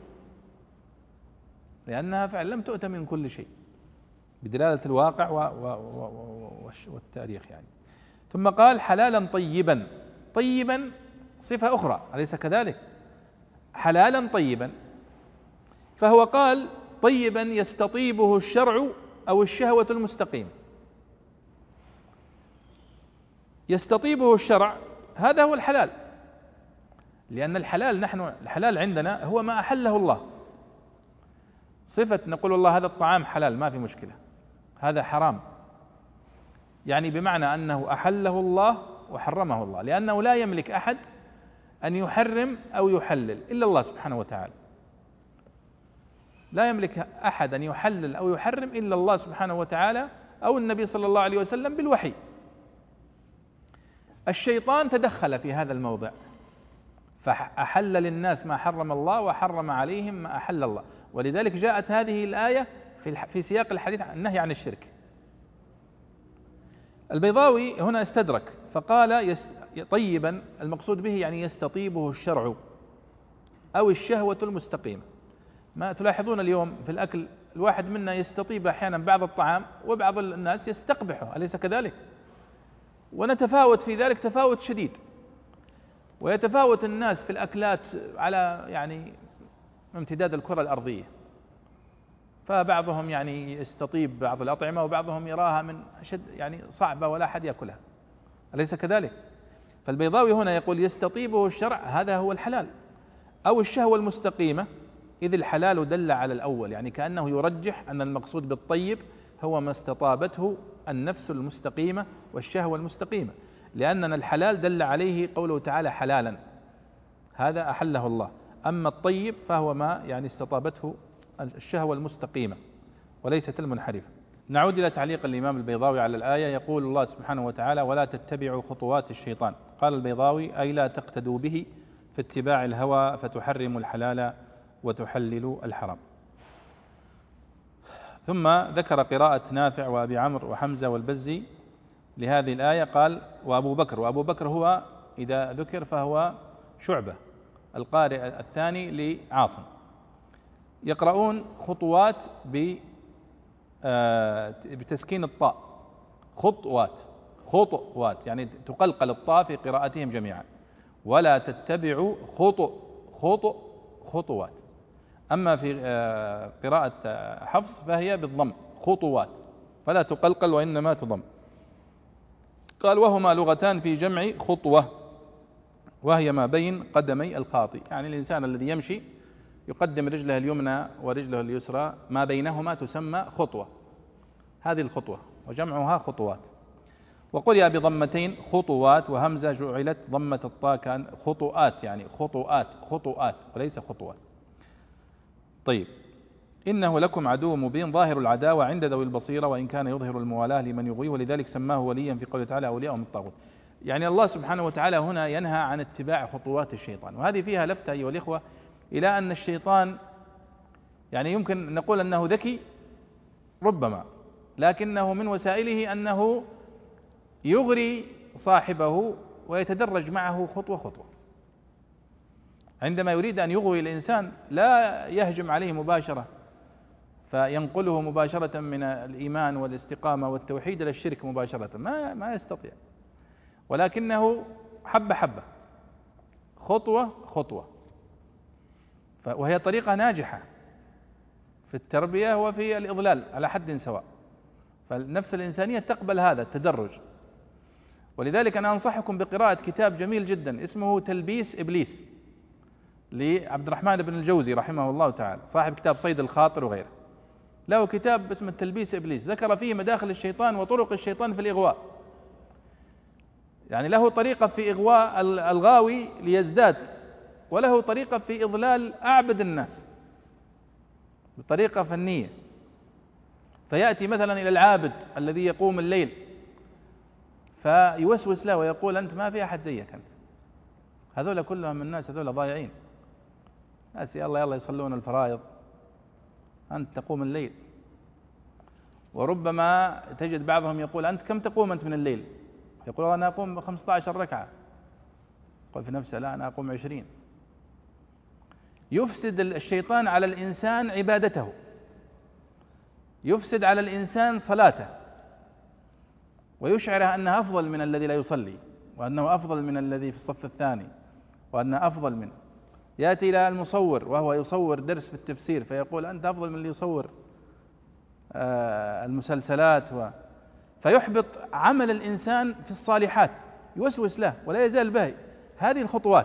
Speaker 1: لأنها فعلا لم تؤت من كل شيء بدلالة الواقع والتاريخ يعني. ثم قال حلالا طيبا، طيبا صفة أخرى أليس كذلك؟ حلالا طيبا، فهو قال طيبا يستطيبه الشرع أو الشهوة المستقيم. يستطيبه الشرع هذا هو الحلال، لأن الحلال عندنا هو ما أحله الله، صفة نقول والله هذا الطعام حلال ما في مشكلة، هذا حرام يعني بمعنى أنه أحله الله وحرمه الله، لأنه لا يملك أحد أن يحرم أو يحلل إلا الله سبحانه وتعالى، لا يملك أحد أن يحلل أو يحرم إلا الله سبحانه وتعالى أو النبي صلى الله عليه وسلم بالوحي. الشيطان تدخل في هذا الموضع فأحل للناس ما حرم الله وحرم عليهم ما أحل الله، ولذلك جاءت هذه الآية في سياق الحديث عن النهي عن الشرك. البيضاوي هنا استدرك فقال طيبا المقصود به يعني يستطيبه الشرع أو الشهوة المستقيمة. ما تلاحظون اليوم في الأكل الواحد منا يستطيب أحيانا بعض الطعام وبعض الناس يستقبحه، أليس كذلك؟ ونتفاوت في ذلك تفاوت شديد، ويتفاوت الناس في الأكلات على يعني امتداد الكرة الأرضية، فبعضهم يعني يستطيب بعض الأطعمة وبعضهم يراها من أشد يعني صعبة ولا أحد يأكلها، أليس كذلك؟ فالبيضاوي هنا يقول يستطيبه الشرع هذا هو الحلال أو الشهوة المستقيمة، إذ الحلال دل على الأول، يعني كأنه يرجح أن المقصود بالطيب هو ما استطابته النفس المستقيمة والشهوة المستقيمة، لأننا الحلال دل عليه قوله تعالى حلالا، هذا أحله الله، أما الطيب فهو ما يعني استطابته الشهوة المستقيمة وليست المنحرفة. نعود إلى تعليق الإمام البيضاوي على الآية. يقول الله سبحانه وتعالى ولا تتبعوا خطوات الشيطان. قال البيضاوي أي لا تقتدوا به في اتباع الهوى فتحرموا الحلال وتحللوا الحرام. ثم ذكر قراءة نافع وأبي عمرو وحمزة والبزي لهذه الآية، قال وأبو بكر هو إذا ذكر فهو شعبة القارئ الثاني لعاصم، يقرؤون خطوات بتسكين الطاء، خطوات يعني تقلقل الطاء في قراءتهم جميعا، ولا تتبعوا خطوات. أما في قراءة حفص فهي بالضم خطوات، فلا تقلقل وإنما تضم. قال وهما لغتان في جمع خطوة، وهي ما بين قدمي الخاطي، يعني الإنسان الذي يمشي يقدم رجله اليمنى ورجله اليسرى ما بينهما تسمى خطوة، هذه الخطوة وجمعها خطوات. وقرئ بضمتين خطوات وهمزة جعلت ضمة الطاء كان خطوات، يعني خطوات وليس خطوات. طيب، إنه لكم عدو مبين ظاهر العداوة عند ذوي البصيرة، وإن كان يظهر الموالاة لمن يغويه، ولذلك سماه وليا في قوله تعالى أولياء من الطاغوت. يعني الله سبحانه وتعالى هنا ينهى عن اتباع خطوات الشيطان، وهذه فيها لفتة أيها الإخوة إلى أن الشيطان يعني يمكن نقول أنه ذكي ربما، لكنه من وسائله أنه يغري صاحبه ويتدرج معه خطوة خطوة. عندما يريد أن يغوي الإنسان لا يهجم عليه مباشرة فينقله مباشرة من الإيمان والاستقامة والتوحيد إلى الشرك مباشرة، ما يستطيع، ولكنه حبة حبة، خطوة خطوة، وهي طريقة ناجحة في التربية وفي الإضلال على حد سواء. فالنفس الإنسانية تقبل هذا التدرج. ولذلك أنا أنصحكم بقراءة كتاب جميل جدا اسمه تلبيس إبليس لعبد الرحمن بن الجوزي رحمه الله تعالى، صاحب كتاب صيد الخاطر وغيره. له كتاب اسمه تلبيس إبليس، ذكر فيه مداخل الشيطان وطرق الشيطان في الإغواء. يعني له طريقة في إغواء الغاوي ليزداد، وله طريقة في إضلال أعبد الناس بطريقة فنية. فيأتي مثلا إلى العابد الذي يقوم الليل فيوسوس له ويقول أنت ما في أحد زيك، أنت هذول كلهم الناس هذول ضايعين، ناس يلا يصلون الفرائض، أنت تقوم الليل. وربما تجد بعضهم يقول أنت كم تقوم أنت من الليل؟ يقول أنا أقوم 15 ركعة، يقول في نفسه لا أنا أقوم 20. يفسد الشيطان على الإنسان عبادته، يفسد على الإنسان صلاته، ويشعره أنه أفضل من الذي لا يصلي، وأنه أفضل من الذي في الصف الثاني، وأنه أفضل منه. يأتي إلى المصور وهو يصور درس في التفسير فيقول أنت أفضل من اللي يصور المسلسلات فيحبط عمل الإنسان في الصالحات، يوسوس له ولا يزال به. هذه الخطوات.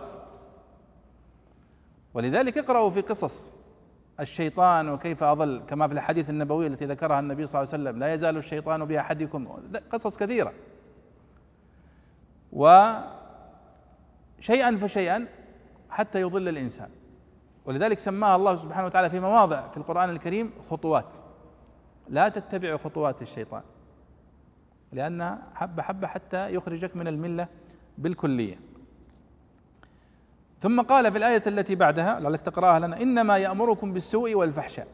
Speaker 1: ولذلك اقرأوا في قصص الشيطان وكيف أضل، كما في الحديث النبوي التي ذكرها النبي صلى الله عليه وسلم: لا يزال الشيطان بأحدكم، قصص كثيرة. وشيئا فشيئا حتى يضل الإنسان. ولذلك سماها الله سبحانه وتعالى في مواضع في القرآن الكريم خطوات. لا تتبعوا خطوات الشيطان، لأنها حبة حبة حتى يخرجك من الملة بالكلية. ثم قال في الآية التي بعدها لعلك تقرأها لنا: إنما يأمركم بالسوء والفحشاء.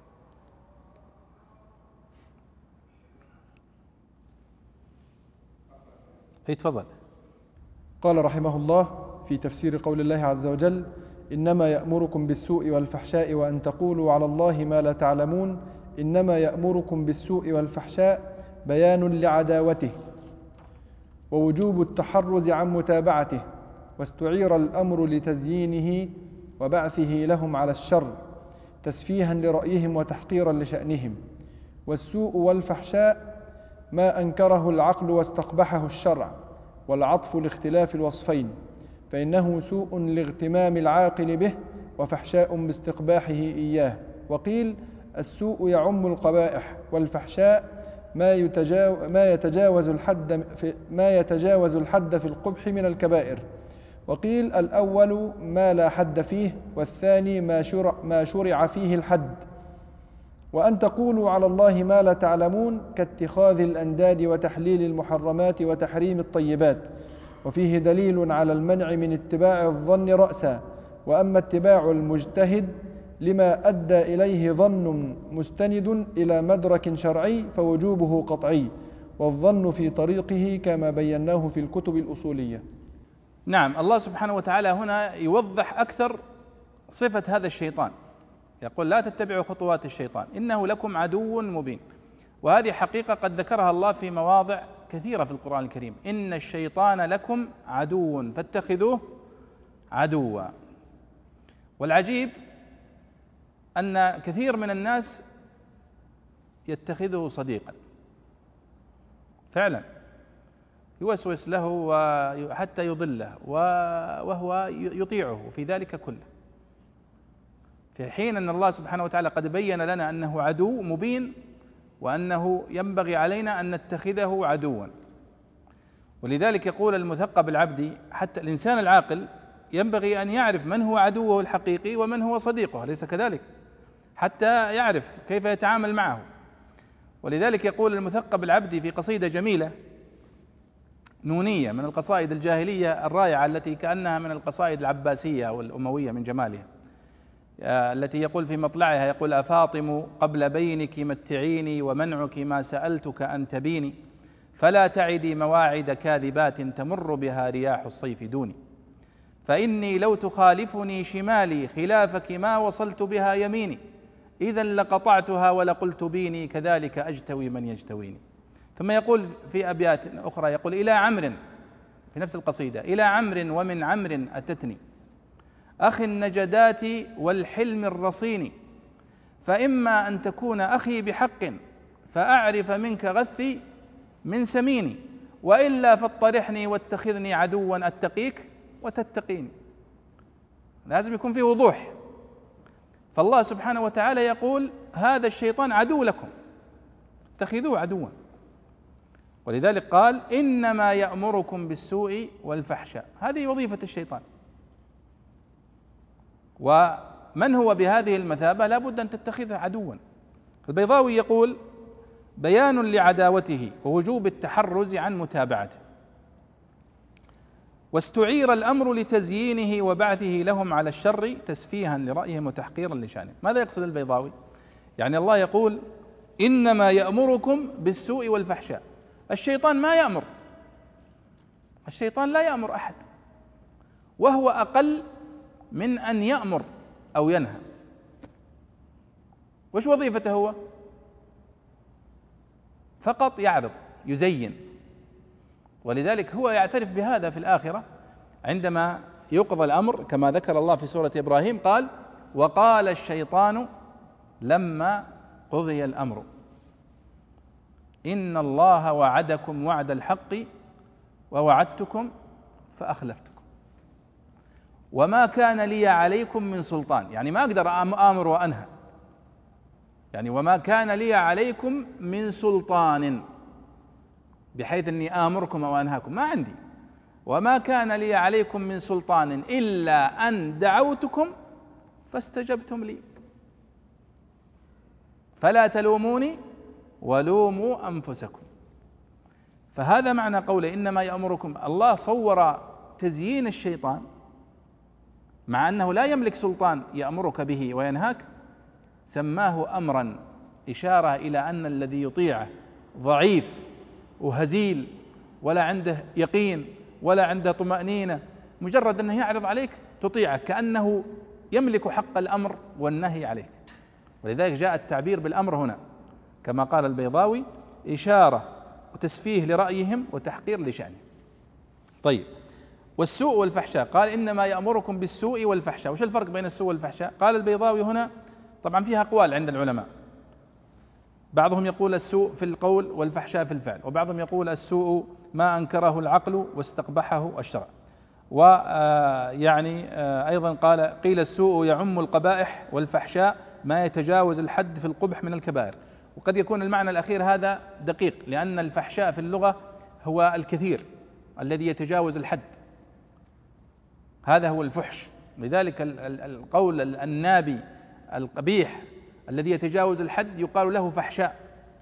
Speaker 1: تفضل.
Speaker 2: قال رحمه الله في تفسير قول الله عز وجل: إنما يأمركم بالسوء والفحشاء وأن تقولوا على الله ما لا تعلمون. إنما يأمركم بالسوء والفحشاء بيان لعداوته ووجوب التحرز عن متابعته، واستعير الأمر لتزيينه وبعثه لهم على الشر تسفيها لرأيهم وتحقيرا لشأنهم. والسوء والفحشاء ما أنكره العقل واستقبحه الشرع، والعطف لاختلاف الوصفين، فإنه سوء لاغتمام العاقل به، وفحشاء باستقباحه إياه. وقيل: السوء يعم القبائح، والفحشاء ما يتجاوز الحد في القبح من الكبائر. وقيل: الأول ما لا حد فيه، والثاني ما شرع فيه الحد. وأن تقولوا على الله ما لا تعلمون كاتخاذ الأنداد وتحليل المحرمات وتحريم الطيبات، وفيه دليل على المنع من اتباع الظن رأسا. وأما اتباع المجتهد لما أدى إليه ظن مستند إلى مدرك شرعي فوجوبه قطعي، والظن في طريقه كما بيناه في الكتب الأصولية.
Speaker 1: نعم، الله سبحانه وتعالى هنا يوضح أكثر صفة هذا الشيطان، يقول: لا تتبعوا خطوات الشيطان إنه لكم عدو مبين. وهذه حقيقة قد ذكرها الله في مواضع كثيرة في القرآن الكريم: إن الشيطان لكم عدو فاتخذوه عدوا. والعجيب أن كثير من الناس يتخذه صديقا فعلا، يوسوس له حتى يضله وهو يطيعه في ذلك كله، في حين أن الله سبحانه وتعالى قد بين لنا أنه عدو مبين، وأنه ينبغي علينا أن نتخذه عدوا. ولذلك يقول المثقب العبدي: حتى الإنسان العاقل ينبغي أن يعرف من هو عدوه الحقيقي ومن هو صديقه، ليس كذلك؟ حتى يعرف كيف يتعامل معه. ولذلك يقول المثقب العبدي في قصيدة جميلة نونية من القصائد الجاهلية الرائعة التي كأنها من القصائد العباسية والأموية من جمالها، التي يقول في مطلعها، يقول: أفاطم قبل بينك متعيني ومنعك ما سألتك أن تبيني، فلا تعدي مواعد كاذبات تمر بها رياح الصيف دوني، فإني لو تخالفني شمالي خلافك ما وصلت بها يميني، إذا لقطعتها ولقلت بيني كذلك أجتوي من يجتويني. ثم يقول في أبيات أخرى، يقول: إلى عمرو في نفس القصيدة: إلى عمرو ومن عمرو أتتني أخي النجدات والحلم الرصين، فإما أن تكون أخي بحق فأعرف منك غثي من سميني، وإلا فاطرحني واتخذني عدوا أتقيك وتتقيني. لازم يكون فيه وضوح. فالله سبحانه وتعالى يقول: هذا الشيطان عدو لكم، اتخذوه عدوا. ولذلك قال: إنما يأمركم بالسوء والفحشاء. هذه وظيفة الشيطان، ومن هو بهذه المثابة لا بد أن تتخذه عدوا. البيضاوي يقول: بيان لعداوته ووجوب التحرز عن متابعته، واستعير الأمر لتزيينه وبعثه لهم على الشر تسفيها لرأيهم وتحقيرا لشانهم. ماذا يقصد البيضاوي؟ يعني الله يقول: إنما يأمركم بالسوء والفحشاء. الشيطان ما يأمر، الشيطان لا يأمر أحد، وهو أقل من أن يأمر أو ينهى. وش وظيفته هو؟ فقط يعرض، يزين. ولذلك هو يعترف بهذا في الآخرة عندما يقضى الأمر، كما ذكر الله في سورة إبراهيم قال: وقال الشيطان لما قضي الأمر إن الله وعدكم وعد الحق ووعدتكم فأخلفتكم وما كان لي عليكم من سلطان. يعني ما أقدر آمر وأنهى، يعني وما كان لي عليكم من سلطان بحيث أني آمركم أو أنهاكم، ما عندي. وما كان لي عليكم من سلطان إلا أن دعوتكم فاستجبتم لي فلا تلوموني ولوموا أنفسكم. فهذا معنى قوله إنما يأمركم. الله صور تزيين الشيطان مع أنه لا يملك سلطان يأمرك به وينهاك، سماه أمرا، إشارة إلى أن الذي يطيعه ضعيف وهزيل ولا عنده يقين ولا عنده طمأنينة، مجرد أنه يعرض عليك تطيعه، كأنه يملك حق الأمر والنهي عليك. ولذلك جاء التعبير بالأمر هنا كما قال البيضاوي، إشارة وتسفيه لرأيهم وتحقير لشأنهم. طيب، والسوء والفحشاء قال إنما يأمركم بالسوء والفحشاء. وش الفرق بين السوء والفحشاء؟ قال البيضاوي هنا، طبعا فيها أقوال عند العلماء، بعضهم يقول السوء في القول والفحشاء في الفعل، وبعضهم يقول السوء ما أنكره العقل واستقبحه الشرع. ويعني أيضا قيل السوء يعم القبائح والفحشاء ما يتجاوز الحد في القبح من الكبائر. وقد يكون المعنى الأخير هذا دقيق، لأن الفحشاء في اللغة هو الكثير الذي يتجاوز الحد، هذا هو الفحش. لذلك القول النابي القبيح الذي يتجاوز الحد يقال له فحشاء.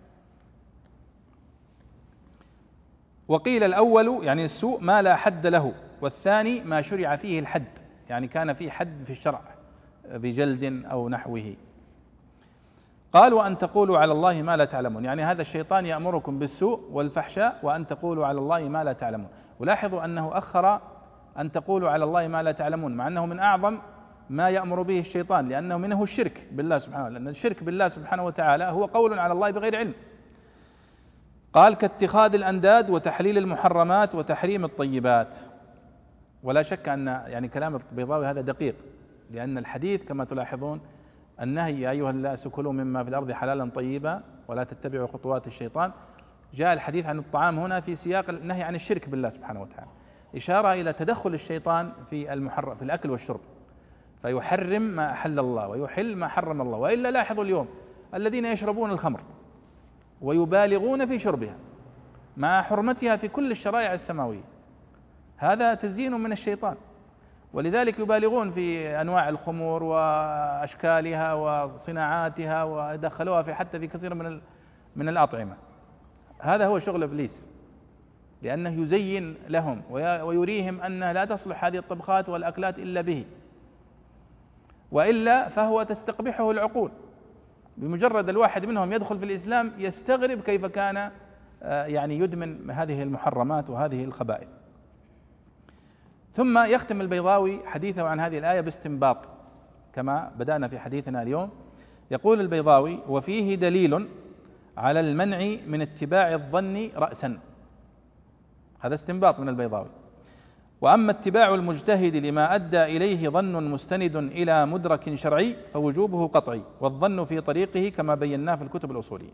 Speaker 1: وقيل الأول يعني السوء ما لا حد له، والثاني ما شرع فيه الحد، يعني كان فيه حد في الشرع بجلد أو نحوه. قال وأن تقولوا على الله ما لا تعلمون، يعني هذا الشيطان يأمركم بالسوء والفحشاء وأن تقولوا على الله ما لا تعلمون. ولاحظوا أنه أخر أن تقولوا على الله ما لا تعلمون، مع أنه من أعظم ما يأمر به الشيطان، لأنه منه الشرك بالله سبحانه وتعالى، لأن الشرك بالله سبحانه وتعالى هو قول على الله بغير علم. قال كاتخاذ الأنداد وتحليل المحرمات وتحريم الطيبات. ولا شك أن يعني كلام البيضاوي هذا دقيق، لأن الحديث كما تلاحظون النهي يا أيها الناس كلوا مما في الأرض حلالا طيبا ولا تتبعوا خطوات الشيطان، جاء الحديث عن الطعام هنا في سياق النهي عن الشرك بالله سبحانه وتعالى، إشارة إلى تدخل الشيطان في في الأكل والشرب، فيحرم ما أحل الله ويحل ما حرم الله. وإلا لاحظوا اليوم الذين يشربون الخمر ويبالغون في شربها مع حرمتها في كل الشرائع السماوية، هذا تزيين من الشيطان. ولذلك يبالغون في أنواع الخمور وأشكالها وصناعاتها، ودخلوها حتى في كثير من الأطعمة. هذا هو شغل إبليس، لأنه يزين لهم ويريهم أنها لا تصلح هذه الطبخات والأكلات إلا به، وإلا فهو تستقبحه العقول. بمجرد الواحد منهم يدخل في الإسلام يستغرب كيف كان يعني يدمن هذه المحرمات وهذه الخبائث. ثم يختم البيضاوي حديثه عن هذه الآية باستنباط كما بدأنا في حديثنا اليوم. يقول البيضاوي: وفيه دليل على المنع من اتباع الظن رأسا. هذا استنباط من البيضاوي. وأما اتباع المجتهد لما أدى إليه ظن مستند إلى مدرك شرعي فوجوبه قطعي، والظن في طريقه كما بيناه في الكتب الأصولية.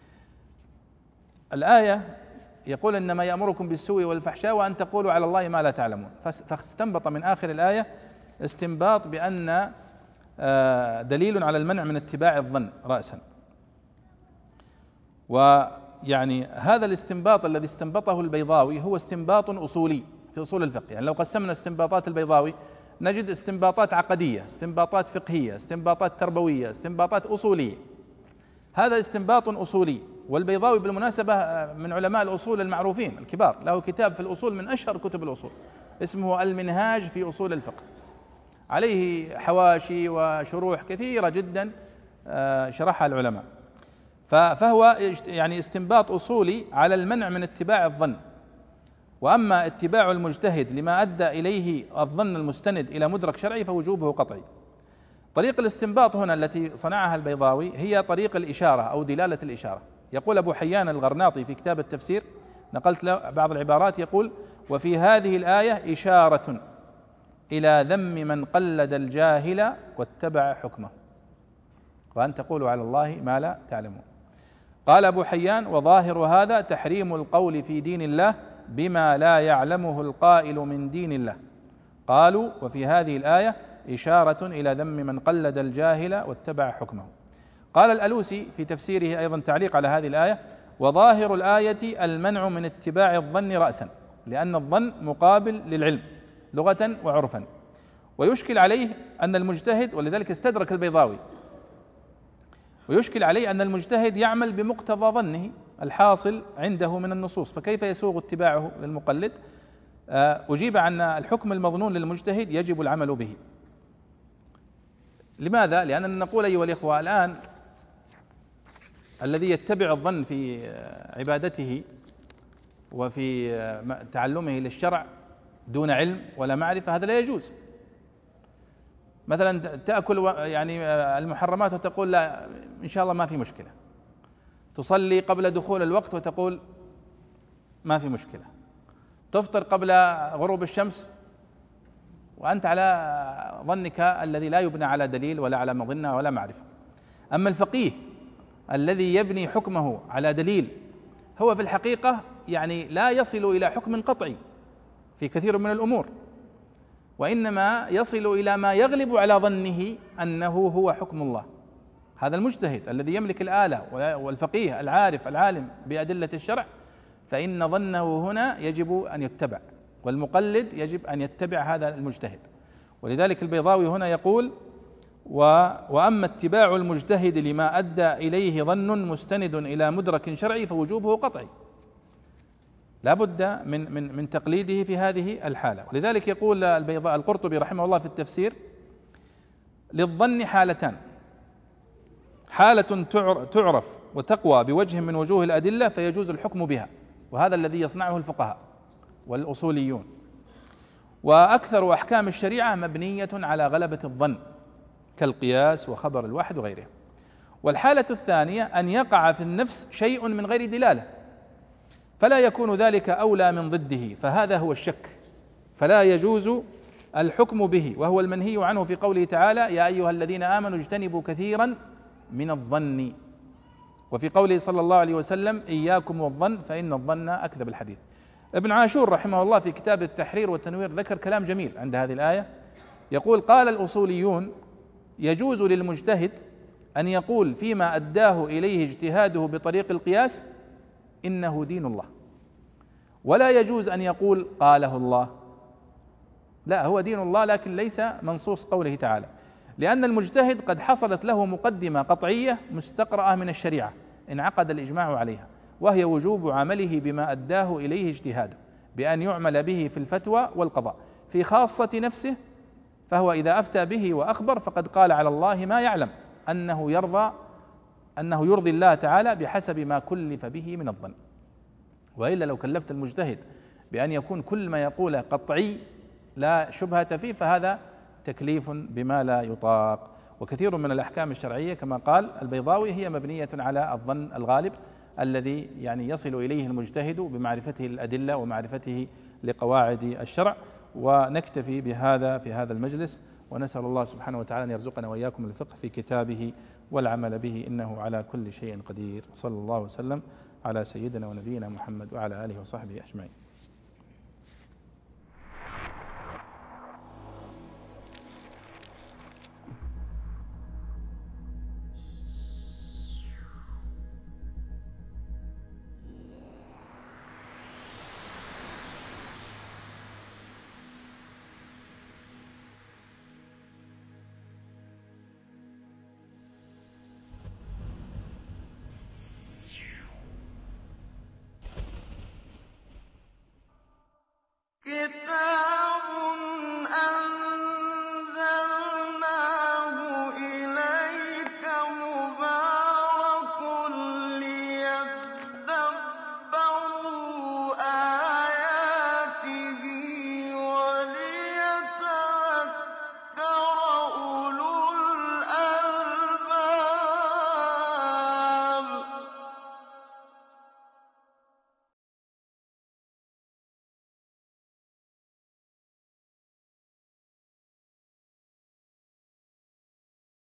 Speaker 1: الآية يقول: إنما يأمركم بالسوء والفحشاء وأن تقولوا على الله ما لا تعلمون. فاستنبط من آخر الآية استنباط بأن دليل على المنع من اتباع الظن رأسا. ويعني هذا الاستنباط الذي استنبطه البيضاوي هو استنباط أصولي في أصول الفقه. يعني لو قسمنا استنباطات البيضاوي نجد استنباطات عقدية، استنباطات فقهية، استنباطات تربوية، استنباطات أصولية. هذا استنباط أصولي. والبيضاوي بالمناسبة من علماء الأصول المعروفين الكبار، له كتاب في الأصول من أشهر كتب الأصول اسمه المنهاج في أصول الفقه، عليه حواشي وشروح كثيرة جدا شرحها العلماء. فهو يعني استنباط أصولي على المنع من اتباع الظن. وأما اتباع المجتهد لما أدى إليه الظن المستند إلى مدرك شرعي فوجوبه قطعي. طريق الاستنباط هنا التي صنعها البيضاوي هي طريق الإشارة أو دلالة الإشارة. يقول أبو حيان الغرناطي في كتاب التفسير، نقلت له بعض العبارات، يقول: وفي هذه الآية إشارة إلى ذم من قلد الجاهل واتبع حكمه، وأن تقولوا على الله ما لا تعلمون. قال أبو حيان: وظاهر هذا تحريم القول في دين الله بما لا يعلمه القائل من دين الله. قالوا: وفي هذه الآية إشارة إلى ذم من قلد الجاهل واتبع حكمه. قال الألوسي في تفسيره أيضا تعليق على هذه الآية: وظاهر الآية المنع من اتباع الظن رأسا، لأن الظن مقابل للعلم لغة وعرفا. ويشكل عليه أن المجتهد، ولذلك استدرك البيضاوي، ويشكل عليه أن المجتهد يعمل بمقتضى ظنه الحاصل عنده من النصوص، فكيف يسوغ اتباعه للمقلد؟ أجيب أن الحكم المظنون للمجتهد يجب العمل به. لماذا؟ لأننا نقول أيها الإخوة الآن الذي يتبع الظن في عبادته وفي تعلمه للشرع دون علم ولا معرفة هذا لا يجوز. مثلا تأكل يعني المحرمات وتقول لا إن شاء الله ما في مشكلة، تصلي قبل دخول الوقت وتقول ما في مشكلة، تفطر قبل غروب الشمس وأنت على ظنك الذي لا يبنى على دليل ولا على مظنة ولا معرفة. أما الفقيه الذي يبني حكمه على دليل هو في الحقيقة يعني لا يصل إلى حكم قطعي في كثير من الأمور، وإنما يصل إلى ما يغلب على ظنه أنه هو حكم الله. هذا المجتهد الذي يملك الآلة والفقيه العارف العالم بأدلة الشرع، فإن ظنه هنا يجب أن يتبع، والمقلد يجب أن يتبع هذا المجتهد. ولذلك البيضاوي هنا يقول: وأما اتباع المجتهد لما أدى إليه ظن مستند إلى مدرك شرعي فوجوبه قطعي، لا بد من تقليده في هذه الحالة. لذلك يقول القرطبي رحمه الله في التفسير: للظن حالتان: حالة تعرف وتقوى بوجه من وجوه الأدلة فيجوز الحكم بها، وهذا الذي يصنعه الفقهاء والأصوليون، وأكثر أحكام الشريعة مبنية على غلبة الظن كالقياس وخبر الواحد وغيره. والحالة الثانية أن يقع في النفس شيء من غير دلالة فلا يكون ذلك أولى من ضده، فهذا هو الشك، فلا يجوز الحكم به، وهو المنهي عنه في قوله تعالى: يا أيها الذين آمنوا اجتنبوا كثيرا من الظن، وفي قوله صلى الله عليه وسلم: إياكم والظن فإن الظن أكذب الحديث. ابن عاشور رحمه الله في كتاب التحرير والتنوير ذكر كلام جميل عند هذه الآية، يقول: قال الأصوليون: يجوز للمجتهد أن يقول فيما أداه إليه اجتهاده بطريق القياس إنه دين الله، ولا يجوز أن يقول قاله الله، لا، هو دين الله لكن ليس منصوص قوله تعالى، لأن المجتهد قد حصلت له مقدمة قطعية مستقرأة من الشريعة انعقد الإجماع عليها، وهي وجوب عمله بما أداه إليه اجتهاده بأن يعمل به في الفتوى والقضاء. في خاصة نفسه فهو إذا أفتى به وأخبر فقد قال على الله ما يعلم أنه يرضي الله تعالى بحسب ما كلف به من الظن. وإلا لو كلفت المجتهد بأن يكون كل ما يقوله قطعي لا شبهة فيه فهذا تكليف بما لا يطاق. وكثير من الأحكام الشرعية كما قال البيضاوي هي مبنية على الظن الغالب الذي يعني يصل إليه المجتهد بمعرفته الأدلة ومعرفته لقواعد الشرع. ونكتفي بهذا في هذا المجلس، ونسأل الله سبحانه وتعالى أن يرزقنا وإياكم الفقه في كتابه والعمل به إنه على كل شيء قدير. صلى الله وسلم على سيدنا ونبينا محمد وعلى آله وصحبه أجمعين.